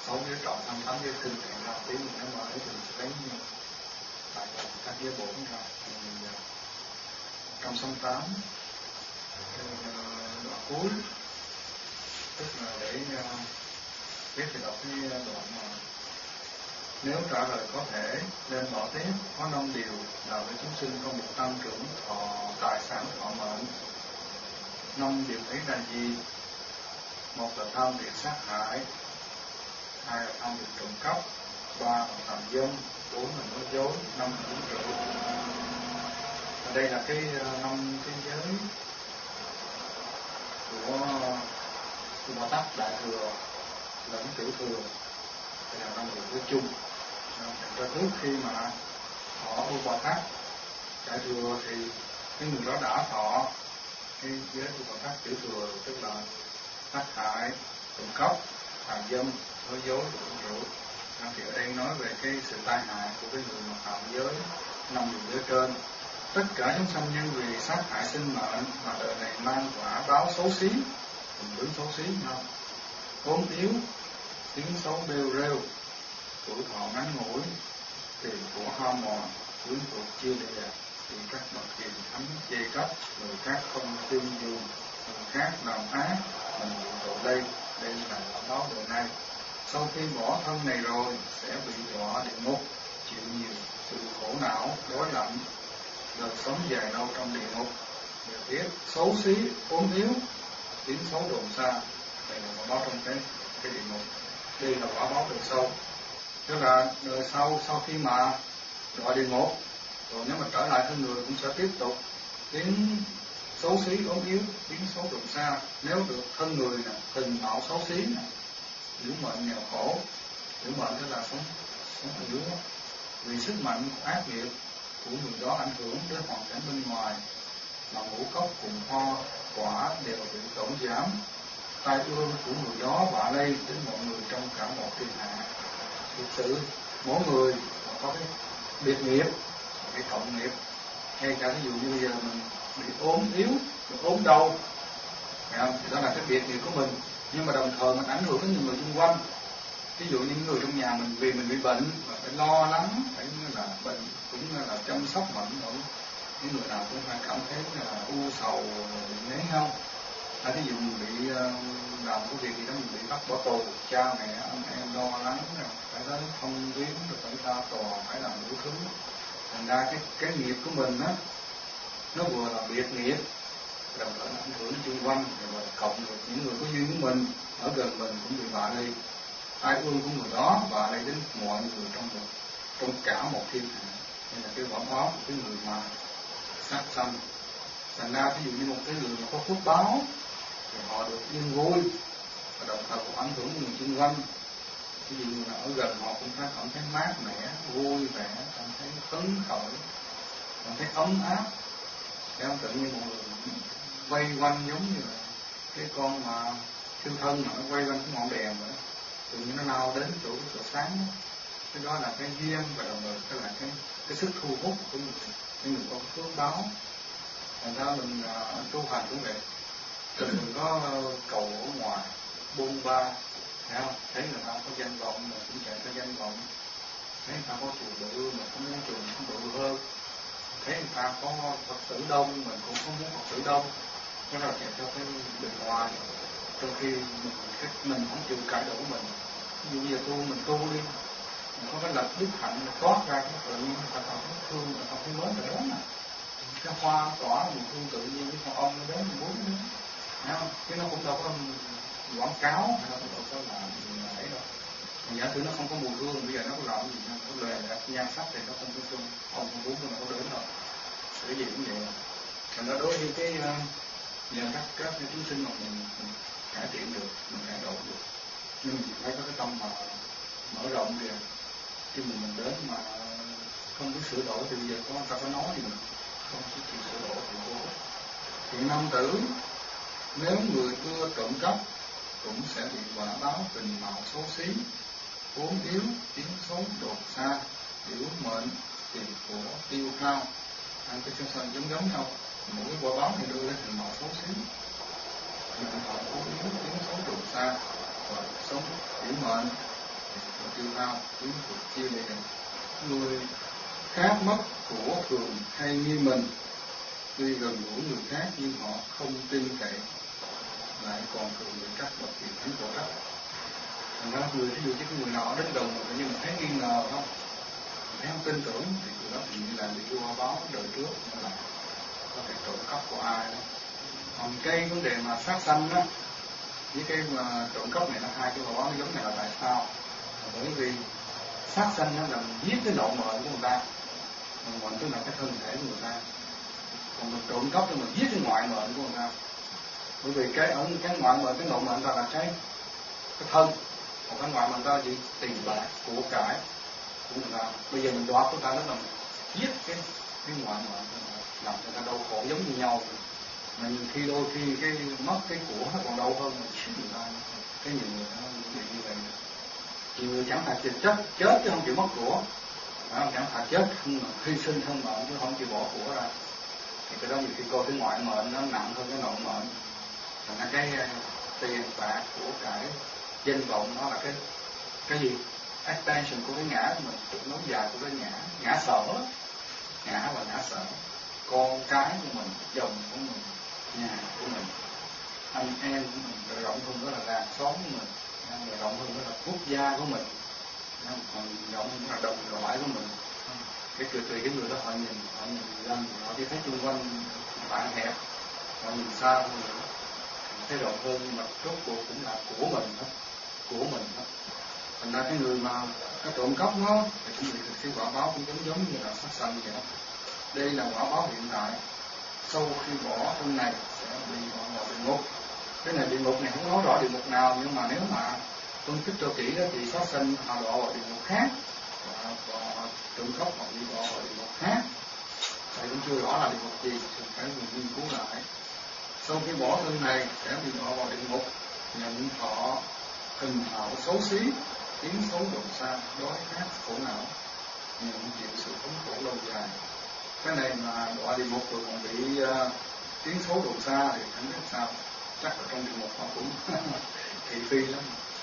6 giới trọng 28 giới kinh hiện ra tiếng mình nói mở thì mình sẽ lấy tại các giới bổn ra thì 168 đoạn cuối, tức là để viết thì đọc cái đoạn mà nếu trả lời có thể nên bỏ tiếp có 5 điều làm cho chúng sinh có một tăng trưởng thọ tài sản thọ mệnh. 5 điều ấy là gì? 1 là tham việc sát hại, 2 là tham việc trộm cắp, 3 là tàm dâm, 4 là nói dối, 5 là uống rượu. Và đây là cái 5 cái giới của Bồ Tát Đại Thừa lẫn Tiểu Thừa. Đây là 5 điều của chung. Cho trước khi mà họ tu Bồ Tát Đại Thừa thì cái người đó đã thọ cái giới của Bồ Tát Tiểu Thừa, tức là sát hại, trộm cắp, tàm dâm, nói dối, uống rượu. Thì ở đây nói về cái sự tai hại của cái người mà phạm giới 5 điều giới trên. Tất cả chúng sanh nhân vì sát hại sinh mệnh mà đời này mang quả báo xấu xí, cùng đứng xấu xí nhau, ốm yếu, tiếng xấu bêu rêu, tuổi thọ ngắn ngủi, tiền của ham mòn, quyến thuộc chưa lìa, bị các bậc hiền thánh chê trách, người khác không tin dùng, người khác làm ác, mình bị tội đây là quả báo đời này. Sau khi bỏ thân này rồi sẽ bị đọa địa ngục, chịu nhiều sự khổ não, đói lạnh, đời sống dài lâu trong địa ngục. Người biết xấu xí, ốm yếu, tiếng xấu đồn xa, đây là quả báo trong cái địa ngục. Đây là quả báo đời sau. Tức là đời sau khi mà đọa địa ngục rồi, nếu mà trở lại thân người cũng sẽ tiếp tục tiếng xấu xí, ốm yếu, tiếng xấu đồn xa. Nếu được thân người nè, hình mạo xấu xí nè, giữ mệnh nghèo khổ, giữ mệnh tức là sống ở dưới đó. Vì sức mạnh ác nghiệp của người đó ảnh hưởng đến hoàn cảnh bên ngoài, mà ngũ cốc cùng hoa quả đều bị tổn giảm. Tai ương của người đó vạ lây đến mọi người trong cả một thiên hạ. Thực sự mỗi người có cái biệt nghiệp, cái cộng nghiệp. Ngay cả ví dụ như bây giờ mình bị ốm yếu, bị ốm đau, thì đó là cái biệt nghiệp của mình. Nhưng mà đồng thời mình ảnh hưởng đến những người xung quanh. Ví dụ những người trong nhà mình vì mình bị bệnh mà phải lo lắng, phải là bệnh cũng là chăm sóc bệnh nữa. Những người nào cũng phải cảm thấy là u sầu nấy không. Ví dụ mình bị làm cái việc gì đó, mình bị bắt bỏ tù, cha mẹ anh em lo lắng, phải tới thông viếng, rồi phải ra tòa, phải làm đủ thứ. Thành ra cái nghiệp của mình á, nó vừa là biệt nghiệp, đồng thời nó ảnh hưởng xung quanh, rồi cộng được những người có duyên với mình ở gần mình cũng bị vạ lây. Tai ương của người đó vạ lây đến mọi người trong cả một thiên hạ. Đây là cái quả báo của cái người mà sát sanh. Thành ra ví dụ như một cái người mà có phước báo thì họ được yên vui, và đồng thời cũng ảnh hưởng người xung quanh. Ví dụ như là ở gần họ cũng phải cảm thấy mát mẻ, vui vẻ, cảm thấy phấn khởi, cảm thấy ấm áp. Để không tự nhiên mọi người vây quanh giống như là cái con mà thiêu thân mà nó quay quanh cái ngọn đèn vậy, tự nhiên nó lao đến chỗ sáng đó. Cái đó là cái duyên, và đồng thời tức là cái sức thu hút của những người có phước báo. Thành ra mình tu hành cũng vậy, đừng có cầu ở ngoài bôn ba, thấy không? Thấy người ta có danh vọng mà cũng chạy theo danh vọng, thấy người ta có chùa bự mà cũng muốn chùa cũng bự hơn, thấy người ta có Phật tử đông mình cũng không muốn Phật tử đông. Cái là chạy theo cái bề ngoài, trong khi mình không chịu cải đổi mình. Ví dụ giờ mình tu đi, mình có cái lập đức hạnh toát ra, cái tự nhiên người ta cảm thấy thương, người ta thấy mến rồi đó mà. Cái hoa tỏa mình thương tự nhiên, cái con ong nó đến mình muốn nó đến, thấy không? Chứ nó cũng đâu có quảng cáo, hay là đâu có làm ấy đâu. Giả sử nó không có mùi hương, bây giờ nó có làm gì đâu, nó lòe nhan sắc thì nó không có chung, không uống nhưng mà có đến đâu. Cái gì cũng vậy. Thành ra đối với cái nhờ các chúng sinh mà mình cải thiện được, mình cải đổi được, nhưng mình phải có cái tâm mà mở rộng kìa. Khi mình đến mà không biết sửa đổi thì bây giờ người ta có nói gì mình không biết sửa đổi thì vô. Thì nam tử nếu người cưa trộm cắp cũng sẽ bị quả báo tình mạo xấu xí, ốm yếu, tiếng xấu đột xa, yếu mệnh, tiền của tiêu hao. Cái sân giống nhau, mỗi cái quả báo này đưa lên hình mạo xấu xí, mình họ ốm yếu, tiếng xấu đột xa, và sống yếu mệnh. tiêu hao kiếm cuộc chia lìa. Người khác mất của thường hay nghi mình, tuy gần gũi người khác nhưng họ không tin cậy, lại còn thường bị các bậc hiền thánh của trách. Thành ra người ví dụ như cái người nọ đến gần mình nhưng mà thấy nghi ngờ không, thấy không tin tưởng thì người đó thì như là bị vua báo đời trước, nên là có thể trộm cắp của ai đó. Còn cái vấn đề mà sát sanh á với cái mà trộm cắp này, nó hai cái quả báo giống này là tại sao? Bởi vì sát sanh nó là giết cái nội mệnh của người ta, nội mệnh tức là cái thân thể của người ta, còn mình trộm cắp thì mình giết cái ngoại mệnh của người ta. Bởi vì cái ngoại mệnh, cái nội mệnh ta là cái thân, còn cái ngoại mệnh ta chỉ tiền bạc của cải của người ta. Bây giờ mình đoạt của ta, nó là giết cái ngoại mệnh, làm người ta đau khổ giống như nhau. Mà nhiều khi đôi khi cái mất cái của nó còn đau hơn mình giết người ta. Cái nhiều người nó bị như vậy. Nhiều người chẳng phải chết chứ không chịu mất của, chẳng phải chết không hy sinh thân mệnh chứ không chịu bỏ của ra. Thì cái đó nhiều khi coi cái ngoại mệnh nó nặng hơn cái nội mệnh. Thành ra cái tiền bạc của cải danh vọng nó là cái gì? Extension của cái ngã của mình, trục nối dài của cái ngã sở, ngã và ngã sở, con cái của mình, chồng của mình, nhà của mình, anh em của mình, rồi rộng hơn đó là làng xóm của mình, rồi rộng hơn đó là quốc gia của mình, còn rộng hơn đó là đồng loại của mình. Cái tùy cái người đó họ nhìn gần, họ chỉ thấy xung quanh bạn hẹp, họ nhìn xa hơn nữa, thấy rộng hơn, nhưng mà rốt cuộc cũng là của mình hết, của mình hết. Thành ra cái người mà cái trộm cắp nó thì cũng bị thực sự quả báo cũng giống như là sát sanh vậy đó. Đây là quả báo hiện tại. Sau khi bỏ thân này sẽ bị bỏ vào địa ngục. Cái này địa ngục này không nói rõ địa ngục nào, nhưng mà nếu mà phân tích cho kỹ đó thì sát sanh họ đọa vào địa ngục khác, và trộm cắp họ bị đọa vào địa ngục khác. Thầy cũng chưa rõ là địa ngục gì, thì phải nghiên cứu lại. Sau khi bỏ thân này sẽ bị đọa vào địa ngục, nhận thọ hình hảo xấu xí, tiếng xấu độ xa, đói khát khổ não, nhận chịu sự thống khổ lâu dài. Cái này mà đọa địa ngục rồi còn bị tiếng xấu độ xa thì không biết sao. Chắc ở trong địa ngục họ cũng thị phi lắm.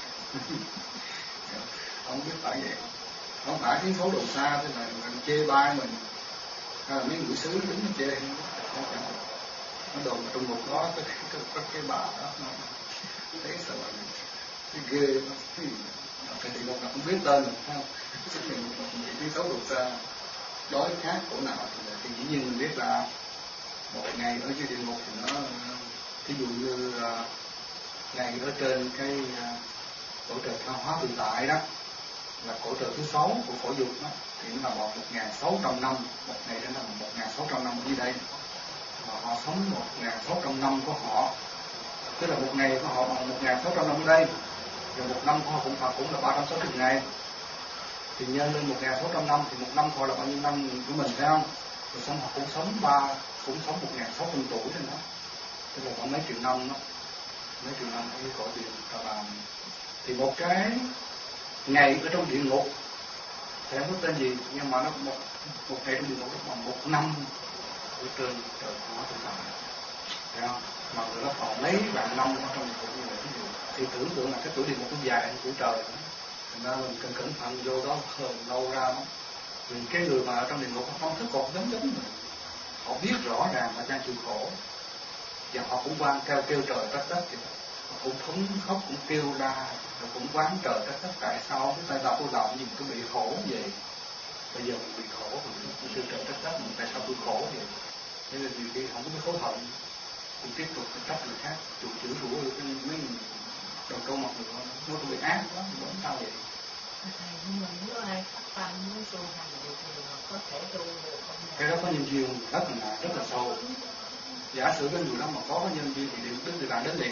Không biết phải vậy. Không phải tiếng xấu độ xa tức là mình chê bai mình, hay là mấy người xứ đứng chê, nó đồn trong ngục đó cái bà đó thấy sợ cái ghê nó cái địa ngục là không biết tên rồi không, chứ mình bị tiếng xấu độ xa, đói khát khổ não thì dĩ nhiên mình biết là một ngày ở dưới địa ngục thì nó ví dụ như ngày ở trên cái cõi trời tha hóa tự tại đó là cõi trời thứ 6 của cõi dục đó, thì nó là 1.600 năm, một ngày đó là 1.600 năm ở dưới đây, và họ sống 1.600 năm của họ, tức là một ngày của họ bằng 1.600 năm ở đây, rồi một năm của họ cũng là 360 ngày, thì nhân lên 1.600 năm thì một năm họ là bao nhiêu năm của mình phải không? Rồi xong họ cũng sống 1.600 tuổi trên đó, tức là khoảng mấy triệu năm đó, mấy triệu năm ở cái cõi địa ta bà. Thì một cái ngày ở trong địa ngục thì không có tên gì, nhưng mà nó một ngày trong địa ngục nó bằng một năm ở trên trời hóa tự tại, thấy không? Mà người đó còn mấy vạn năm ở trong địa ngục như vậy, thì tưởng tượng là cái tuổi địa ngục nó dài hơn tuổi trời. Thành ra mình cần cẩn thận vô đó lâu ra đó. Vì cái người mà ở trong địa ngục không thức còn giống mình, họ biết rõ ràng là đang chịu khổ, và họ cũng kêu trời trách đất, họ cũng thống khóc, cũng kêu ra, rồi cũng quán trời trách đất, tại sao chúng ta tôi làm gì tôi bị khổ vậy? Bây giờ mình bị khổ, mình kêu trời trách đất, mình tại sao tôi khổ vậy? Thế là nhiều khi không có hối hận, cũng tiếp tục trách người khác, chửi rủa mấy đồng câu mặt người nó tôi bị ác quá, thì sao vậy? Nhưng mà nếu ai phát tâm muốn tu hành thì có thể tu được không? Cái đó có nhân duyên rất là sâu. Giả sử cái người đó mà có nhân duyên thì Đức Địa Tạng đến liền.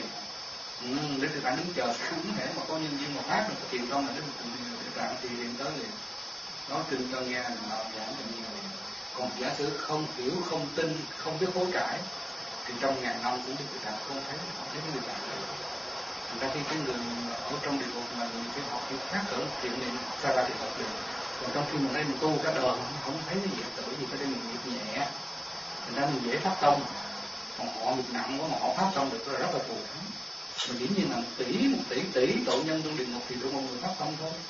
Đức Địa Tạng đứng chờ sẵn, thể mà có nhân duyên mà phát được tiền công là Đức Địa Tạng thì liền tới liền. Nói kinh cho nghe là giảng cho nghe. Còn giả sử không hiểu, không tin, không biết hối cải thì trong ngàn năm cũng Đức Địa Tạng không thấy cái Địa Tạng. Thành ra khi cái người ở trong địa ngục mà người cái họ chỉ phát cỡ thiện niệm ra thì hợp được. Còn trong khi mình đây mình tu cả đời không thấy cái gì, bởi vì cái đây mình nghiệp nhẹ, thành ra mình dễ phát tâm. Còn họ nghiệp nặng quá mà họ phát tâm được là rất là thù thắng. Mình dĩ nhiên là một tỷ tội nhân trong địa ngục thì được mọi người phát tâm thôi.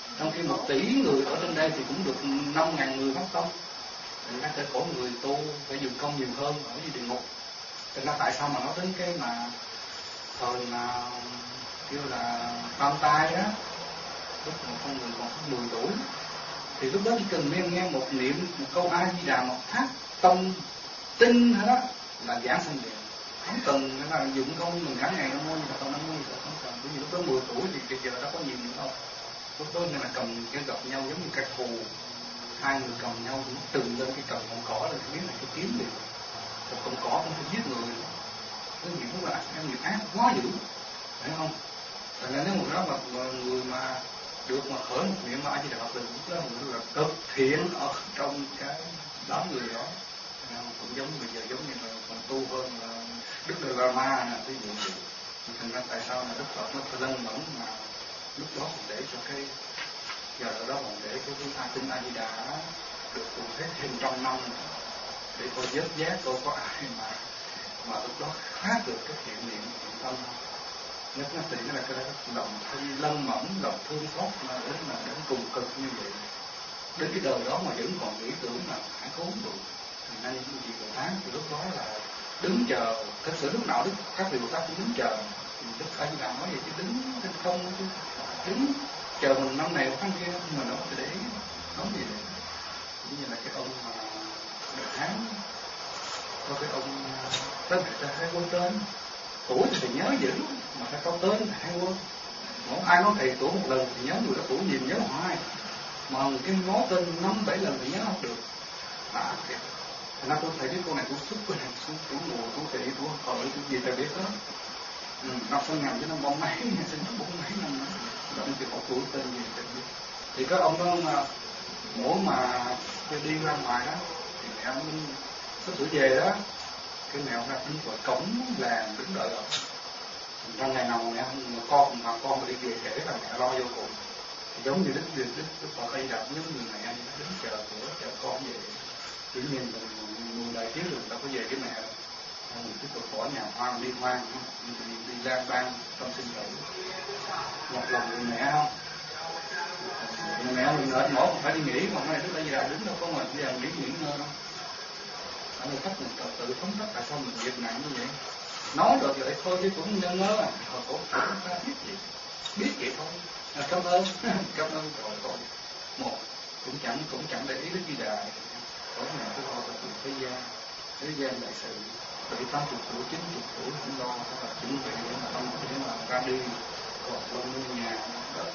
Trong khi 1 tỷ người ở trên đây thì cũng được 5.000 người phát tâm, thì nó sẽ khổ người tu phải dùng công nhiều hơn ở dưới địa ngục. Thế ra tại sao mà nói đến cái mà thời mà kêu là tam tai á, lúc một con người còn 10 tuổi, thì lúc đó chỉ cần nghe một niệm một câu A Di Đà, một thác tâm tinh hết đó là giảng sanh liền, không cần là dụng công mình cả ngày Nam Mô Di Đà Phật, Nam Mô Di Đà Phật, không cần. Bởi vì lúc đó 10 tuổi thì giờ đã có nhiều nữa đâu. Lúc đó nên là cầm cái gặp nhau giống như cái thù, hai người cầm nhau cũng từng lên cái cầm ngọn cỏ lên, biết là cái kiếm liền, một con cỏ cũng phải giết người. Cái nghiệp đó là nghiệp ác quá dữ, phải không? Thành ra nếu một đó mà người mà được mà khởi một niệm A Di Đà Phật, lúc đó người là cực thiện ở trong cái đám người đó. Cũng giống bây giờ giống như là còn tu hơn là Đức Dalai Lama nè, ví dụ vậy. Thành ra tại sao là Đức Phật nó phải lân mẫn mà lúc đó còn để cho cái giờ đó còn để cái kinh A Di Đà được tụng hết thêm 100 năm để coi vớt giác coi có ai mà lúc đó khác được cái thiện niệm thiện tâm. Nhất là tỷ là cái lòng thân lân mẫn, lòng thương xót mà đến cùng cực như vậy. Đến cái đời đó mà vẫn còn nghĩ tưởng là hãy khốn được. Thì nay những vị Bồ Tát thì lúc đó là đứng chờ, thật sự lúc nào các vị Bồ Tát cũng đứng chờ. Đức A Di Đà nói vậy chứ đứng trên không chứ, đứng chờ mình năm này tháng kia mà nó để ý nói gì vậy. Cũng như là cái ông mà Đại Hán, có cái ông tên hai quân tên, tuổi thì nhớ dữ mà phải có tên hai quân. Mỗi ai nói thầy tuổi một lần thì nhớ người đó tuổi gì nhớ hoài, mà cái ngó tên 5-7 lần thì nhớ không được. Kìa. Thành ra tôi thấy cái cô này tôi xúc cái này xuống tuổi mùa, tuổi tỵ, tuổi hợi, tuổi gì ta biết hết. Năm sinh ngàn chứ năm bông mấy, sinh 40 mấy năm nữa. Động thì có tuổi tên gì ta biết. Thì cái ông đó mà mỗi mà đi ra ngoài đó thì mẹ ông sắp sửa về đó, cái mẹ ông ra đứng ngoài cổng làng đứng đợi ông. Trong ngày nào mẹ con mà đi về kể là mẹ lo vô cùng. Thì giống như Đức Phật Tây Đập giống người mẹ đứng chờ cửa chờ con về. Tự nhiên người đại thiếu đường đâu có về với mẹ đâu. Mình tiếp tục bỏ nhà hoang đi hoang, đi lang bang trong sinh tử. Một lòng người mẹ không? Người mẹ mình mệt mỏi phải đi nghỉ, còn này Đức Đại Di Đà đứng đâu có mệt giờ nghỉ ngơi đâu. Ở đây cách mình tự thống nhất tại sao mình việc nặng như vậy. Nói được vậy thôi chứ cũng nhớ ngớ à. Hồi cổ ta biết vậy thôi. Cảm ơn rồi. Một cũng chẳng để ý Đức Di Đà. Có nhà tôi lo cho tụi thế gian đại sự, 80 tuổi, 90 tuổi cũng lo, là chuẩn bị để mà ra đi, còn lo mua nhà, đất,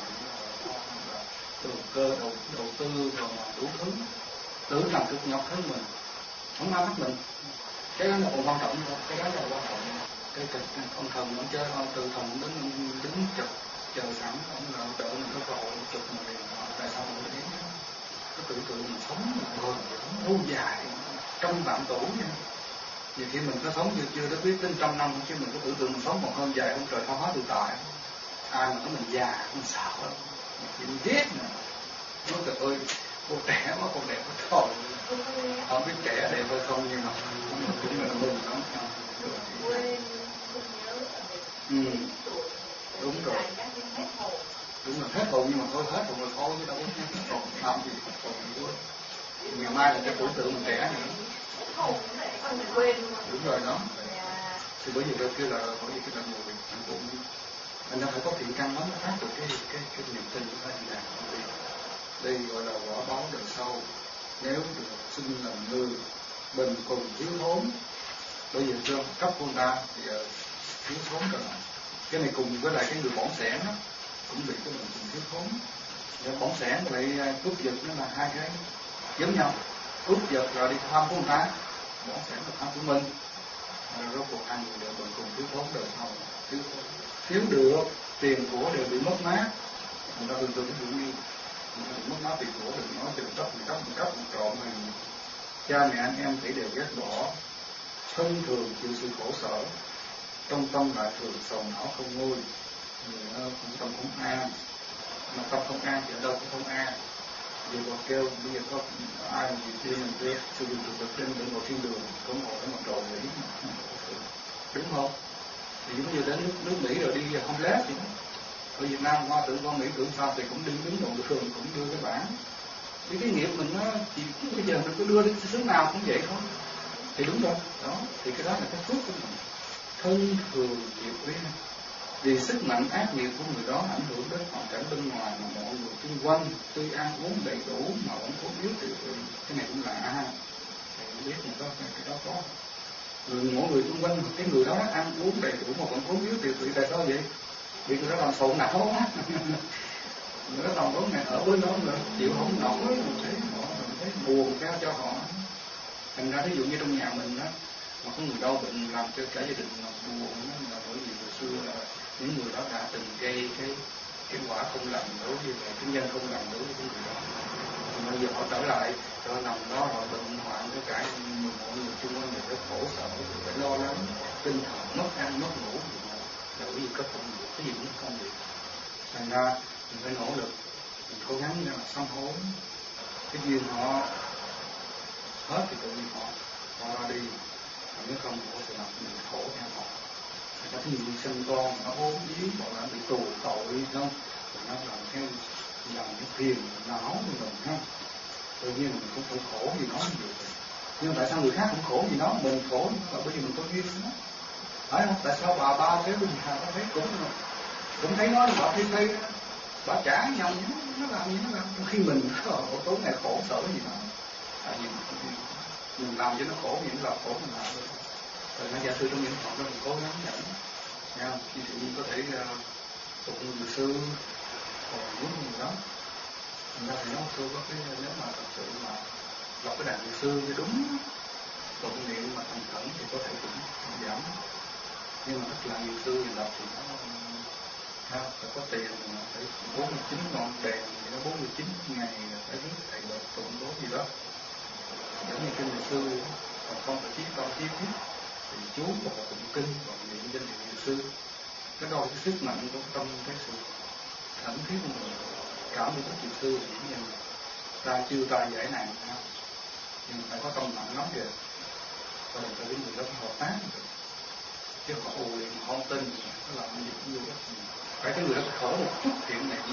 đầu cơ, đầu tư, rồi đủ thứ, tưởng làm cực nhọc hơn mình, không ai bắt mình. Cái đó là còn quan trọng thôi, cái đó là quan trọng. Cái ông thần ông chơi, ông từ thần đứng chờ sẵn, ông là đợi mình có cơ hội chụp mình, tại sao mình thấy cái tưởng tượng mình sống mình lâu dài, trăm vạn tuổi nha. Nhiều khi mình có sống chưa đã biết đến 100 năm, chứ mình có tưởng tượng mình sống còn hơn dài không trời tha hóa tự tại. Ai mà nói mình già, mình sợ lắm, mình ghét nè. Nói trời ơi, cô trẻ quá, con đẹp quá thôi. Không biết trẻ đẹp hay không nhưng mà cũng là mừng lắm. Đúng rồi. Đúng là hết hồn nhưng mà thôi hết hồn thôi chứ đâu có hết hồn làm gì hết hồn nữa. Ngày mai là cái tưởng tượng mình trẻ nữa. Đúng rồi đó. Thì bởi vì cái là người cũng anh ta phải có thiện căn lắm mới phát được cái niềm tin của anh là đây gọi là quả báo đời sau. Nếu được sinh làm người bình cùng thiếu thốn, bởi vì trong cấp của người ta thì thiếu thốn rồi. Cái này cùng với lại cái người bỏng sẻn đó cũng bị cái mình thiếu thốn. Bỏng sẻn lại cướp giật nó là hai cái giống nhau. Cướp giật rồi đi tham của người ta, bỏng sẻn là tham của mình. Rốt cuộc hai người đều cùng thiếu thốn đời sau, thiếu được tiền của đều bị mất mát. Người ta thường ví dụ như mất mát tiền của đừng nói từ cấp trộm này, cha mẹ anh em tỷ đều ghét bỏ, thân thường chịu sự khổ sở, trong tâm lại thường sầu não không nguôi, cũng tâm không an, mà tâm không an thì ở đâu cũng không an. Vì còn kêu bây giờ có ai mà gì kia mình kia sử dụng thực lực trên đường ngồi thiên đường có ngồi ở mặt trời Mỹ, đúng không? Thì giống như đến nước Mỹ rồi đi homeless vậy đó. ở Việt Nam hoa tưởng con Mỹ tưởng sao thì cũng đứng đồng thường cũng đưa cái bản. Cái nghiệp mình nó chỉ bây giờ mình cứ đưa đến xứ nào cũng vậy thôi. Thì đúng rồi, đó, thì cái đó là cái phước của mình. Thân thường chịu quý, vì sức mạnh ác nghiệp của người đó ảnh hưởng đến hoàn cảnh bên ngoài mà mọi người xung quanh tuy ăn uống đầy đủ mà vẫn có yếu tiểu tụy. Cái này cũng lạ ha, thầy không biết mà có cái đó có. Rồi mỗi người xung quanh cái người đó ăn uống đầy đủ mà vẫn có yếu tiểu tụy, tại sao vậy? Vì người đó làm sầu não á. Người đó làm ngày ở với nó nữa chịu không nổi, mình thấy buồn cao cho họ. Thành ra ví dụ như trong nhà mình đó mà có người đau bệnh làm cho cả gia đình mà buồn đó, là bởi vì hồi xưa là những người đó đã từng gây cái quả không lành đối với cái nhân không lành đối với cái người đó. Mà bây giờ họ trở lại cho nằm đó họ bệnh hoạn với cả mọi người chung quanh người rất khổ sở, phải lo lắng, tinh thần mất ăn mất ngủ, là bởi vì có công việc, cái gì cũng công việc. Thành ra mình phải nỗ lực, mình cố gắng để mà sám hối. Cái duyên họ hết thì tự nhiên họ ra đi, nếu không họ sẽ làm mình khổ theo họ. Có thí dụ sinh con nó ốm yếu hoặc là bị tù tội không, thì nó làm cái phiền não của mình ha. Tự nhiên mình cũng phải khổ vì nó như vậy. Nhưng tại sao người khác cũng khổ vì nó, mình khổ là bởi vì mình có duyên nó, phải không? Tại sao bà ba cái bình thường có thấy cũng thấy nó bà thấy bà trả nhau nó làm gì nó làm, khi mình tối ngày khổ sở gì đó, tại vì mình làm cho nó khổ, những là khổ mình làm được. Rồi nó giả sư trong những học đó mình cố gắng nhận nha, như tự nhiên có thể tụng người sư còn muốn gì đó. Thành ra thì nó sư có cái, nếu mà thật sự mà đọc cái đàn người sư cho đúng tụng niệm mà thành khẩn thì có thể cũng giảm. Nhưng mà rất là nhiều sư thì đọc thì nó phải có tiền, phải 49 ngọn đèn thì nó 49 ngày phải viết thầy đọc tụng bố gì đó. Giống như kinh người sư còn không phải chí công chí thiết thì chú hoặc là tụng kinh hoặc niệm danh hiệu người sư. Cái đó cái sức mạnh của tâm, cái sự thẩm thiết của mình cảm được các chữ sư thì như ta chưa ta giải nạn ha, nhưng phải có tâm mạnh lắm kìa. Và mình phải biết người đó hợp tác được, chứ họ ồ liền họ không tin nó làm gì cũng vô ích. Phải cái người đó khổ một chút thiện này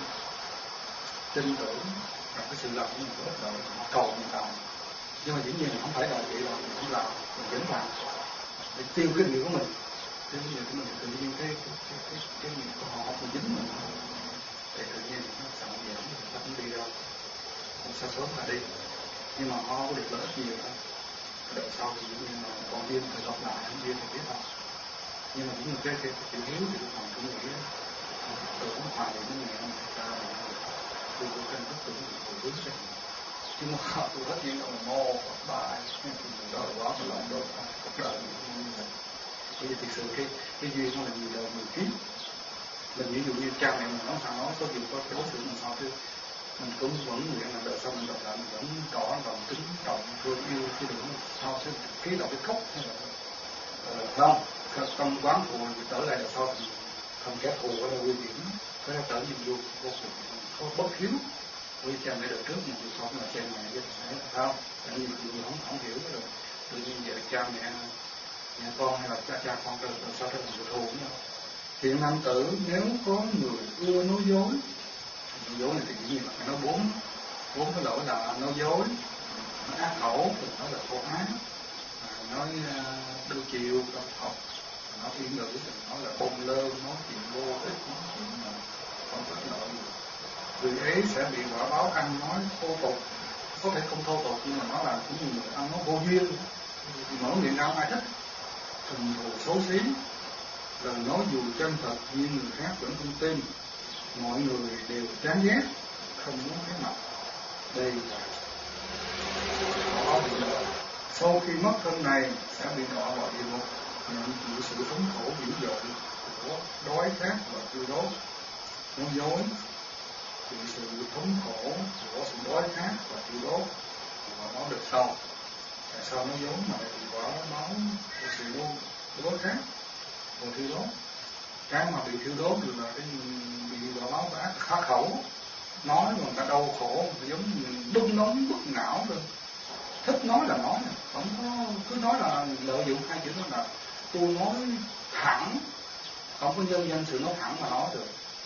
tin tưởng rằng cái sự làm của mình có ích lợi, họ cầu mình làm. Nhưng mà dĩ nhiên là không phải là vậy rồi mình không làm, mình vẫn làm để tiêu cái nghiệp của mình. Tiêu cái nghiệp của mình tự nhiên cái nghiệp của họ không dính mình, thì tự nhiên nó sẵn giảm, nó không đi đâu, không sao sớm là đi. Nhưng mà họ có được lợi ích nhiều hơn. Đợt sau thì dĩ nhiên là còn duyên phải gặp lại, không duyên thì biết không. Nhưng mà những cái chữ hiếu thì còn cũng nghĩ tôi cũng hòa đến những người ông ta tôi cũng cần rất tưởng của đối sách. Chứ mà họ tôi rất nhiều ông mô hoặc bài đó là quá mà lòng đột cuộc đời mình. Bởi vì thực sự cái duyên nó là nhiều đời nhiều kiếp. Mình ví dụ như cha mẹ mình nói sao nói có gì có cái đối xử mình sao chứ mình cũng vẫn nguyện là đợi sau mình đọc lại mình vẫn tỏ lòng kính trọng thương yêu chứ đừng sao chứ ký đọc cái khóc hay là không tâm quán thù thì trở lại là sao thì không kẻ thù ở đâu nguy hiểm, có trở nên vô cùng có bất hiếu. Với cha mẹ đời trước mình thì sống là cha mẹ với thầy không, tại vì người không hiểu cái rồi tự nhiên vậy cha mẹ nhà con hay là cha con rồi sao trở thành thù nữa. Hiện nam tử nếu có người ưa nói dối này thì dĩ nhiên là phải nói bốn cái lỗi là nói dối, nói ác khẩu, nói là thô ác, nói đôi chiều độc học, nói yên ngữ, nói là bông lơ, nói chuyện vô ích, nói chuyện mà không có lợi. Người ấy sẽ bị quả báo ăn nói thô tục, có thể không thô tục nhưng mà nó là cũng như người ăn nói vô duyên, mở miệng ra ai thích, thùng thù xấu xí, lời nói dù chân thật nhưng người khác vẫn không tin, mọi người đều chán ghét, không muốn thấy mặt. Đây là có bị lợi. Sau khi mất thân này sẽ bị đọa vào địa ngục, nhận chịu sự thống khổ dữ dội của đói khát và thiêu đốt. Nói dối chịu sự thống khổ của sự đói khát và thiêu đốt. Và nó được sau. Tại sao nói dối mà lại bị quả báo của sự đói khát và thiêu đốt? Cái mà bị thiêu đốt được là cái bị quả báo ác khá khẩu, nói mà người ta đau khổ, giống như đung nóng bức não luôn. Thích nói là nói, không có cứ nói là lợi dụng hai chữ đó là tôi nói thẳng, không có nhân danh sự nói thẳng mà nói được.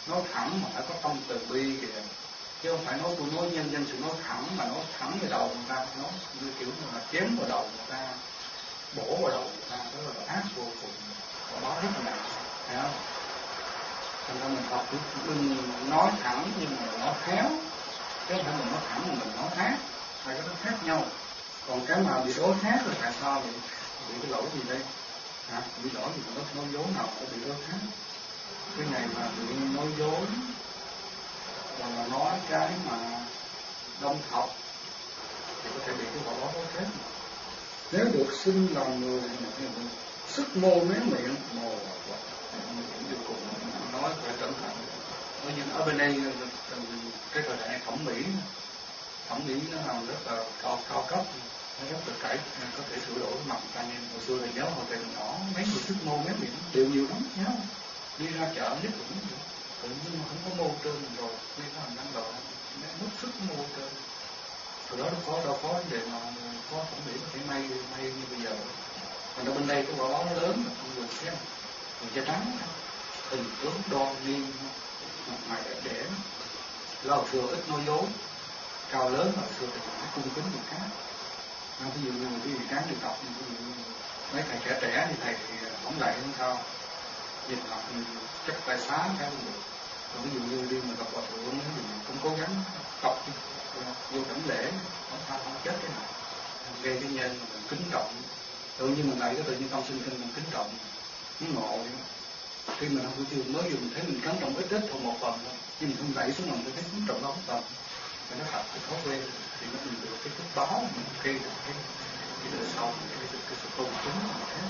nói thẳng mà phải có tâm từ bi kìa, chứ không phải nói tôi nói nhân sự nói thẳng mà nói thẳng vào đầu người ta, nói như kiểu mà chém vào đầu người ta, bổ vào đầu người ta, đó là ác vô cùng, và đó rất là nặng, thấy không? Thành ra mình học đừng nói thẳng nhưng mà nói khéo, chứ không phải mình nói thẳng mà mình nói ác, hai cái nó khác nhau. Còn cái mà bị đối khác là tại sao bị cái lỗi gì đây? Bị lỗi gì mà nói dối nào cũng bị đối khác. Cái này mà bị nói dối và nói cái mà đông học thì có thể bị cái quả báo đối khác. Nếu được sinh làm người sức mô méo miệng mồ vô cùng, nói phải cẩn thận. Nói như ở bên đây cái thời đại thẩm mỹ nó làm rất là cao cấp, nó rất là cải, có thể sửa đổi mặt ta. Nên hồi xưa là nhớ hồi tiền nhỏ mấy người sức mô méo miệng đều nhiều lắm nhớ, đi ra chợ nhất cũng tự nhiên mà không có mô trơn rồi đi ra hành năng độ mất sức mô trơn. Từ đó đâu có vấn đề mà có thẩm mỹ có thể may như bây giờ. Còn ở bên đây cái quả báo nó lớn, người xem người da trắng, hình tướng đoan nghiêm, mặt mày đẹp đẽ. Là hồi xưa ít nói dối, cao lớn hồi xưa thì nó cung kính người khác. Ví dụ như cái gì cán được đọc, ví dụ như mấy thầy trẻ thì thầy thì không lại không sao, nhìn học chắc tay xá cái cũng được. Ví dụ như đi mà gặp hòa thượng thì cũng cố gắng đọc vô đảnh lễ, không sao không chết cái nào, gây cái nhân mình kính trọng. Tự nhiên mình lại cái tự nhiên tâm sinh kinh mình kính trọng, nó ngộ vậy. Khi mình không có chưa mới dùng thấy mình kính trọng ít thôi một phần thôi, nhưng mình không đẩy xuống mình thấy kính trọng lắm phần. Và nó thật cái thói quen thì nó mình được cái phước báo, mình khi được cái đời sau, cái sự tôn kính mình thế.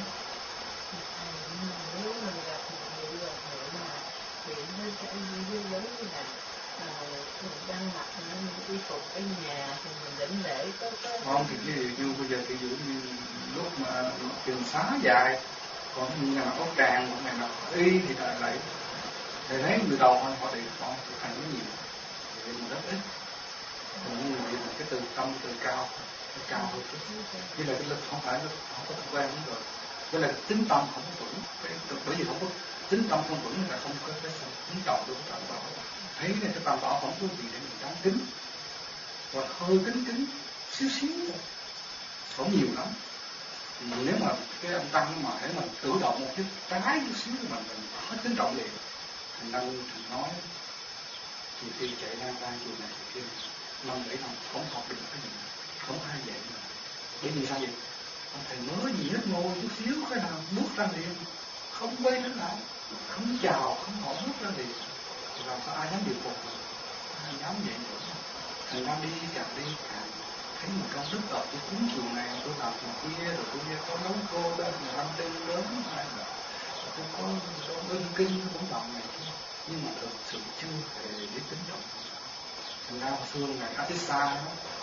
Nếu mình gặp một người mà hiện với cái giới là mình đang mặc những y phục ở nhà thì mình đảnh lễ có không thì ví dụ như bây giờ ví dụ như lúc mà trường xá dài, còn những ngày nào có tràng, một ngày nào y thì lại thấy người đầu họ thì họ thực hành cái gì thì mình rất ít. Còn như vậy là cái từ tâm từ cao hơn chút, như là cái lực không phải không có quen lắm rồi, với là tính tâm không có vững, bởi vì không có tính tâm không vững là không có cái tính trọng được trọng bảo. Thấy nên cái tam bảo không có gì để mình đáng kính, và hơi kính xíu thôi, không nhiều lắm. Nếu mà cái ông tăng mà để mình tự động một chút trái chút xíu mà mình hết kính trọng liền, thành nói thì khi chạy ra chùa này thì kia 5-7 năm không học được cái gì, không ai dạy nữa. Bởi vì sao vậy? Ông thầy mới gì hết, ngồi chút xíu cái nào bước ra liền, không quay trở lại, không chào, không hỏi, bước ra liền. Thì làm sao ai dám điều phục mình, ai dám vậy nữa. Thành ra đi càng thấy một công đức ở tôi cúng chùa này, tôi làm chùa kia, rồi tôi có nấu cô bên nhà 5 tinh lớn, hay là tôi có ưng kinh cũng làm này kia, nhưng mà thực sự chưa hề biết tính trọng. Thành ra hồi xưa ngày Atissa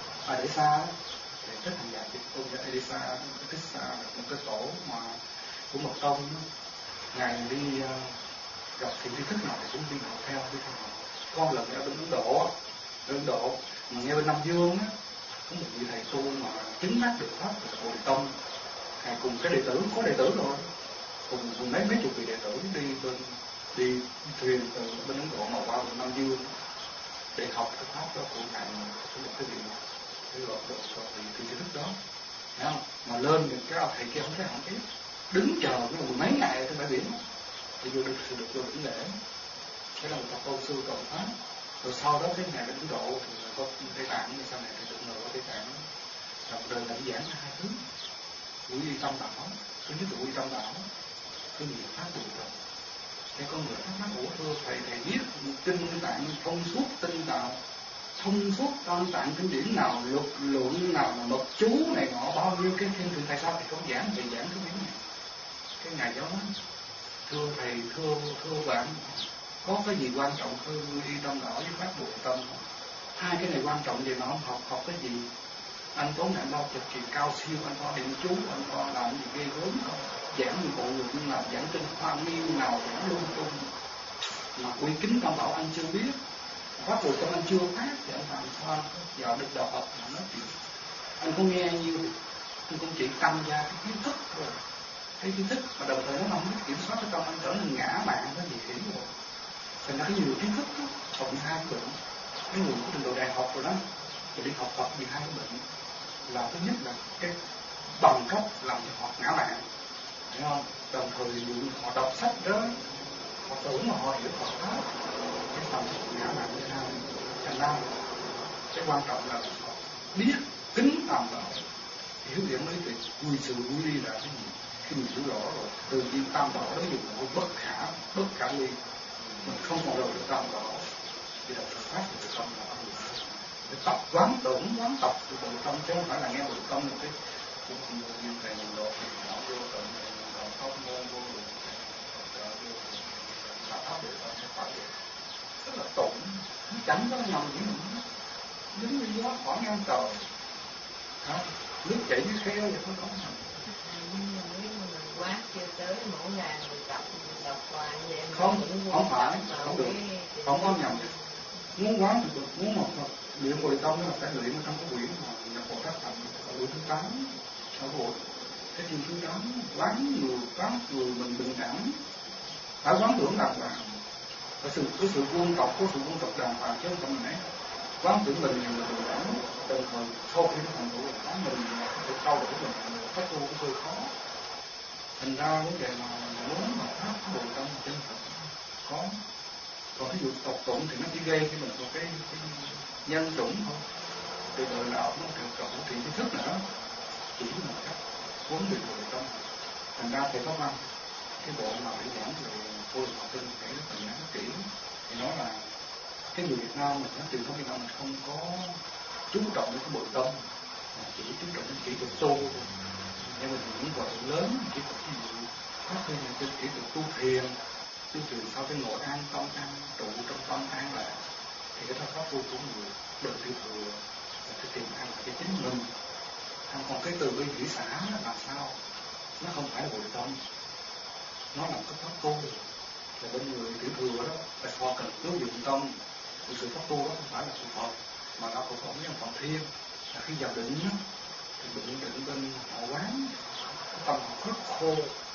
thì rất là dài cái tôn giáo Atissa là một cái tổ mà của một tông, ngày đi gặp thì tri thức nào thì cũng đi học theo. Con lần ở bên Ấn Độ mà nghe bên Nam Dương á, có một vị thầy tu mà chứng đắc được pháp là Bồ Tông, thầy cùng cái đệ tử có đệ tử rồi, cùng mấy chục vị đệ tử đi thuyền từ bên Ấn Độ mà qua bên Nam Dương để học cái pháp đó của thầy, một cái vị cái gọi vị tri thức đó, thấy không? Mà lên thì cái thầy kia không thấy đứng chờ cái mấy ngày trên bãi biển, thì vừa được vô đỉnh lễ. Cái là một tập câu xưa cầu pháp. Rồi sau đó cái ngày đến Ấn Độ thì có Tây Tạng, nhưng sau này thì được người có Tây Tạng. Rồi đời lãnh giảng 2 thứ: quy y tâm đạo. Thứ nhất là quy tâm đạo, thứ nhì là pháp bùi trần. Cái con người thắc mắc: ủa thưa thầy viết kinh tạng thông suốt tinh đạo, thông suốt tam tạng kinh điển nào, luật luận nào, mà mật chú này nọ bao nhiêu cái kinh thì tại sao thầy không giảng cái điển này? Cái ngày đó thưa thầy, thưa bạn, có cái gì quan trọng hơn quy y tâm đạo với pháp bùi tâm? Hai cái này quan trọng gì mà không học cái gì? Anh tốn hạn bao cực kỳ cao siêu, anh có niệm chú, anh có làm gì ghê gớm không? Giảng như bộ người nhưng làm giảng kinh hoa miêu nào giảng lung tung, mà quy kính tam bảo anh chưa biết, pháp bùi tâm anh chưa phát, thì anh làm sao giờ được đạo Phật mà nói chuyện? Anh có nghe nhiều, anh cũng chỉ tăng ra cái kiến thức rồi, cái kiến thức mà đồng thời nó không biết kiểm soát cái tâm anh trở nên ngã mạn cái gì hiểu rồi. Thành ra cái nhiều kiến thức đó, họ bị hai cái bệnh. Cái người có trình độ đại học rồi đó, rồi đi học tập bị hai cái bệnh. Là thứ nhất là cái bằng cấp làm cho họ ngã mạn, hiểu không? Đồng thời họ đọc sách đó, họ tưởng mà họ hiểu Phật pháp, cái phần ngã mạn như thế nào. Thành ra cái quan trọng là họ biết tính tầm đó, hiểu điểm lý thì quy sự quy ly là cái gì. Khi mình hiểu rõ rồi, từ viên tam bảo đó dùng một bất khả ly, mình không còn đâu được tam bảo. Thì đọc Phật pháp thì không là để tập quán tưởng, quán tập từ bộ tâm, chứ không phải là nghe bộ tâm một cái cũng không có duyên thầy mình độ thì nó vô tận mình độ pháp môn vô lượng là pháp được tâm sẽ phải được rất là tổn, chẳng có nằm với mình đứng như gió khỏi ngang trời hả, nước chảy dưới khe vậy không có nằm. Nhưng mà nếu mà mình quá chưa tới mỗi ngày mình đọc hoài vậy không phải không được, không có nhầm. Muốn quán thì được, muốn một luyện bồi tâm là phải luyện trong cái quyển mà nhập vào các thành ở buổi thứ 8 ở buổi cái chương thứ 8 quán người mình bình đẳng, phải quán tưởng đàng hoàng, có sự quân tộc đàng hoàng chứ không phải quán tưởng mình là bình đẳng, đồng thời sau khi nó thành tựu là mình phải trao đổi mình phát tu cũng hơi khó. Thành ra vấn đề mà muốn mà phát bồi tâm chân thật có. Còn ví dụ tộc tụng thì nó chỉ gây cho mình một cái nhân chủng thôi. Từ đời nào nó được cộng trị kiến thức nữa, chỉ một cách huấn luyện bồi tâm. Thành ra thầy có văn cái bộ mà để giảng về cô học sinh để rất là nhắn kỹ thì nói là cái người Việt Nam mình, truyền thống Việt Nam mình không có chú trọng đến cái bồi tâm, mà chỉ chú trọng đến kỹ thuật tu. Nhưng mà những vợ lớn kỹ thuật ví dụ phát huy những kỹ thuật tu thiền sao cho ngồi an tâm an trụ trong tâm an lạc, thì cái pháp tu của người được tiêu thừa là cái tìm ăn cho chính mình. Còn cái từ bi hỷ xã là sao? Nó không phải là bồi tâm, nó là cái pháp tu. Là bên người tiểu thừa đó là họ cần ước dụng tâm. Thì sự pháp tu đó không phải là sự Phật, mà nó cũng không với Phật Thiên. Là khi vào định đó, thì định bên họ quán cái tâm họ rất khô,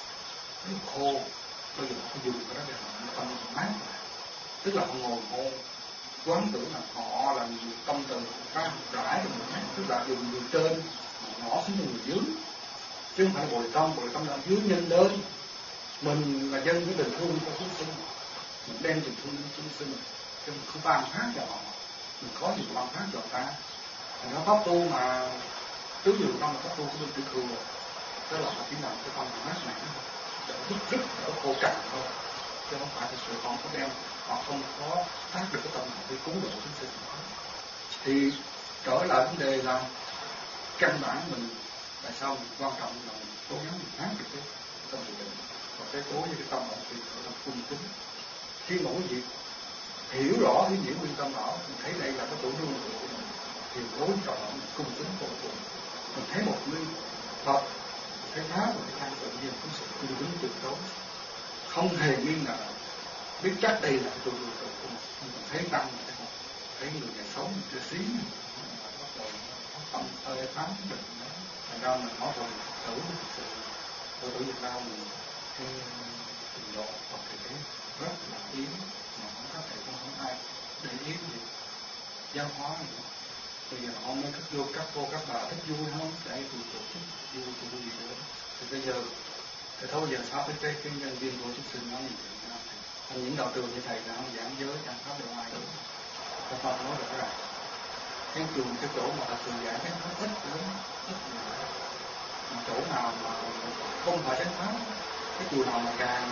bây giờ họ dùng cái đó để họ tâm mát, tức là họ ngồi họ quán tưởng là họ là người tâm từ ra rải cho người khác, tức là dùng người trên ngõ xuống người dưới, chứ không phải bồi tâm là dưới nhân lên. Mình là dân với tình thương cho chúng sinh, mình đem tình thương cho chúng sinh, chứ mình không ban phát cho họ, mình có gì ban phát cho ta. Thành ra pháp tu mà tứ nhiều tâm là pháp tu của bên tiểu thừa, tức là họ chỉ làm cái tâm mát mẻ, đỡ rất đỡ khô cằn thôi, chứ không phải thực sự họ có đem, họ không có phát được cái tâm họ đi cứu độ chúng sinh. Thì trở lại vấn đề là căn bản mình tại sao mình quan trọng là mình cố gắng mình phát được cái tâm định, và cái cố với cái tâm động thì phải là cung kính. Khi mỗi việc hiểu rõ cái diễn nguyên tâm rõ, mình thấy đây là cái tổ nương của mình, thì đối trọng mình cung kính vô cùng. Mình thấy một người Phật, cái pháp và cái tự nhiên cũng sự cung kính tuyệt đối, không hề nghi ngờ, biết chắc đây là cái tổ nương của mình. Mình thấy tăng, thấy người này sống mình cái xí, bắt đầu tâm hơi phán định đó. Thành ra mình nói rồi tử thực sự tôi ở Việt Nam mình cái trình độ Phật thì thấy rất là yếu, mà không có thể không ai để ý gì văn hóa này. Bây giờ họ mới thích vô các cô các bà thích vui không, để tụi tổ chức vui tụi gì nữa. Thì bây giờ thì thôi giờ sao cái nhân viên của chúng sinh nói gì thì những đạo trường như thầy nào giảng giới chẳng pháp được ai được. Các con nói được rồi. Cái trường cái chỗ mà thật sự giảng cái nó thích lắm, thích nhiều. Chỗ nào mà không phải chánh pháp, cái chùa nào mà càng